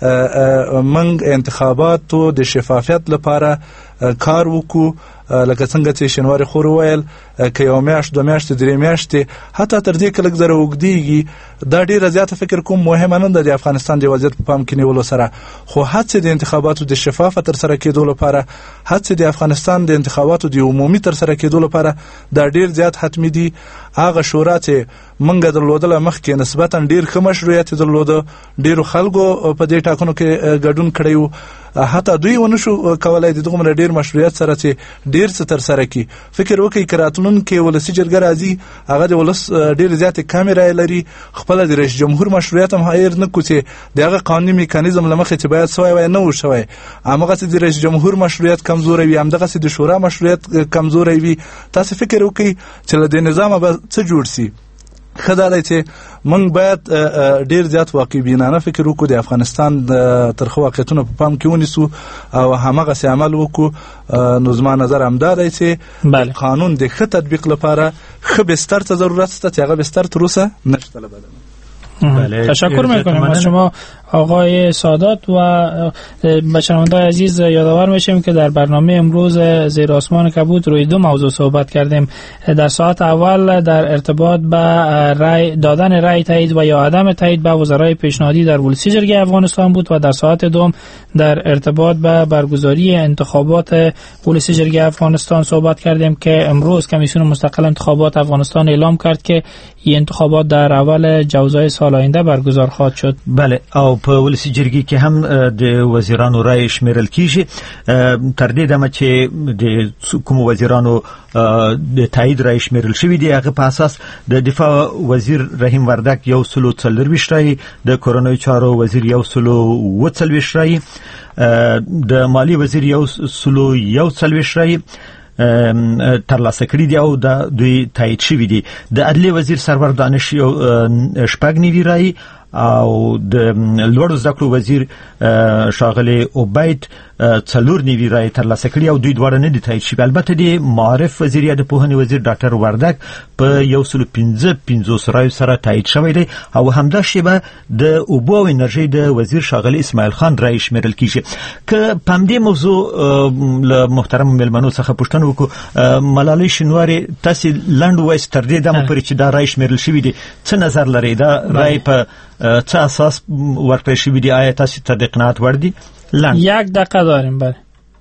منګ انتخاباتو د شفافیت لپاره کار وکړو. لکه څنګه چې شینواری خور ویل که یو میاشت دو میاشت درې میاشتې حتی تر دې کلک زره وګدیږي، دا ډیره زیاته فکر کوم مهمه نه ده د افغانستان د وضعیت په پام کې نیولو سره. خو هڅې د انتخاباتو د شفافه تر سره کېدو لپاره، هڅې د افغانستان د انتخاباتو د عمومي تر سره کېدو لپاره دا ډیر زیات حتمی دي. هغه شورا چې منګه درلودله مخکې نسبتا ډیر ښه مشروعیت درلوده، ډیرو خلکو په دې ټاکنو کې ګډون کړی و، حتی دوی ونشو کولای د دغه ډیر مشروعیت سره چې ډیر څه تر سره کی. فکر وکړئ کراتلون کې ولسی جرګه راځي، هغه د ولس ډیر زیات کیمرا لري، خپل د رئیس جمهور مشروعیت هم هیر نه کوي، دغه قانوني میکانیزم لمخه چې باید سوی وای نه وشوي. هغه چې د رئیس جمهور مشروعیت کمزوري وي، همدغه چې د شورا مشروعیت کمزوري وي. تاسو فکر وکړئ چې له دې نظام به څه جوړ شي؟ خدای چې موږ باید ډیر زیات واقعي بینانه فکر وکړو، د افغانستان ترخه واقعیتونو په پام کې ونیسو او همغه سي عمل وکړو. نو زما نظر هم دا دی چې قانون د ښه تطبیق لپاره ښه بستر ته ضرورت شته چې هغه بستر تر اوسه نشته. بله. تشکر میکنیم از شما آقای سادات و به شنونده‌های عزیز یادآور میشیم که در برنامه امروز زیر آسمان کبود روی دو موضوع صحبت کردیم. در ساعت اول در ارتباط به رای دادن رای تایید و یا عدم تایید به وزرای پیشنهادی در ولسی جرگه افغانستان بود و در ساعت دوم در ارتباط به برگزاری انتخابات ولسی جرگه افغانستان صحبت کردیم که امروز کمیسیون مستقل انتخابات افغانستان اعلام کرد که این انتخابات در اول جوزای سال آینده برگزار خواهد شد. بله، او په ولسی جرګې کې هم د وزیرانو رای شمیرل کیږي. تر دې دمه چې د کوم وزیرانو د تایید رای شمیرل شوی دی، هغه په اساس د دفاع وزیر رحیم وردک یو سلو څلورویشت رای، د کورنیو چارو وزیر یو سلو اوه څلوېښت رای، د مالی وزیر یو سلو یو څلوېښت رای ترلاسه کړي دي او د دوی تایید شوی دي. د عدلیې وزیر سرور دانش یو شپږ نوي رای او د لوړو زده کړو وزیر ښاغلی عبید څلور نوي رای ترلاسه کړي او دوی دواړه نه دي تایید شوي. البته د معارف وزیر یا د پوهنې وزیر ډاکټر وردک په یو سلو پنځه پنځوس رایو سره تایید شوی دی او همدا شیبه د اوبو او انرژۍ د وزیر ښاغلی اسماعیل خان رای شمیرل کیږي. که په همدې موضوع له محترم مېلمنو څخه پوښتنه وکړو، ملالۍ شینواري، تاسې لنډ ووایاست تر دې دمه پورې چې دا رای شمیرل شوي دي څه نظر لرئ؟ دا رای په څه اساس ورکړل شوي دي؟ آیا تاسې ته د قناعت وړ دي؟ لنډ یک دقیقه داریم. بله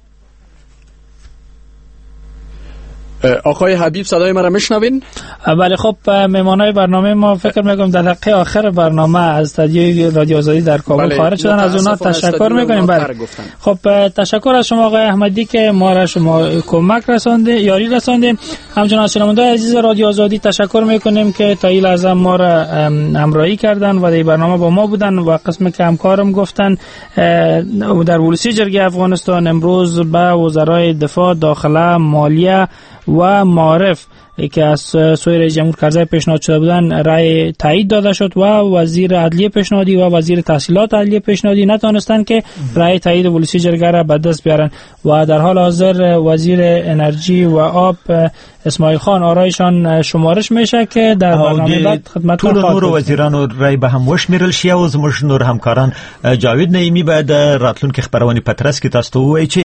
آقای حبیب صدای ما را میشنوین؟ بله. خب مهمانای برنامه ما فکر میکنم در دقیقه آخر برنامه از استودیوی رادیو آزادی در کابل بله. خارج شدن، از اونها تشکر میکنیم. بله خب تشکر از شما آقای احمدی که ما را شما کمک رسانده، یاری رساندین. همچنین از شنوندگان عزیز رادیو آزادی تشکر میکنیم که تا این لحظه ما را همراهی کردن و در برنامه با ما بودن و قسم که همکارم گفتن در ولسی جرگه افغانستان امروز به وزرای دفاع، داخله، مالیه و معارف که از سوی رئیس جمهور کرزی پیشنهاد شده بودن رای تایید داده شد و وزیر عدلیه پیشنهادی و وزیر تحصیلات عدلیه پیشنهادی نتونستن که رای تایید ولسی جرگه را به دست بیارن و در حال حاضر وزیر انرژی و آب اسماعیل خان آرایشان شمارش میشه که در برنامه بعد خدمتتون خواهد بود. ټول نور وزیرانو رای به هم وشمیرل شي او زموږ نور همکاران جاوید نعیمی به د راتلونکي خبرونه پترس کې تاسو ته وایي چې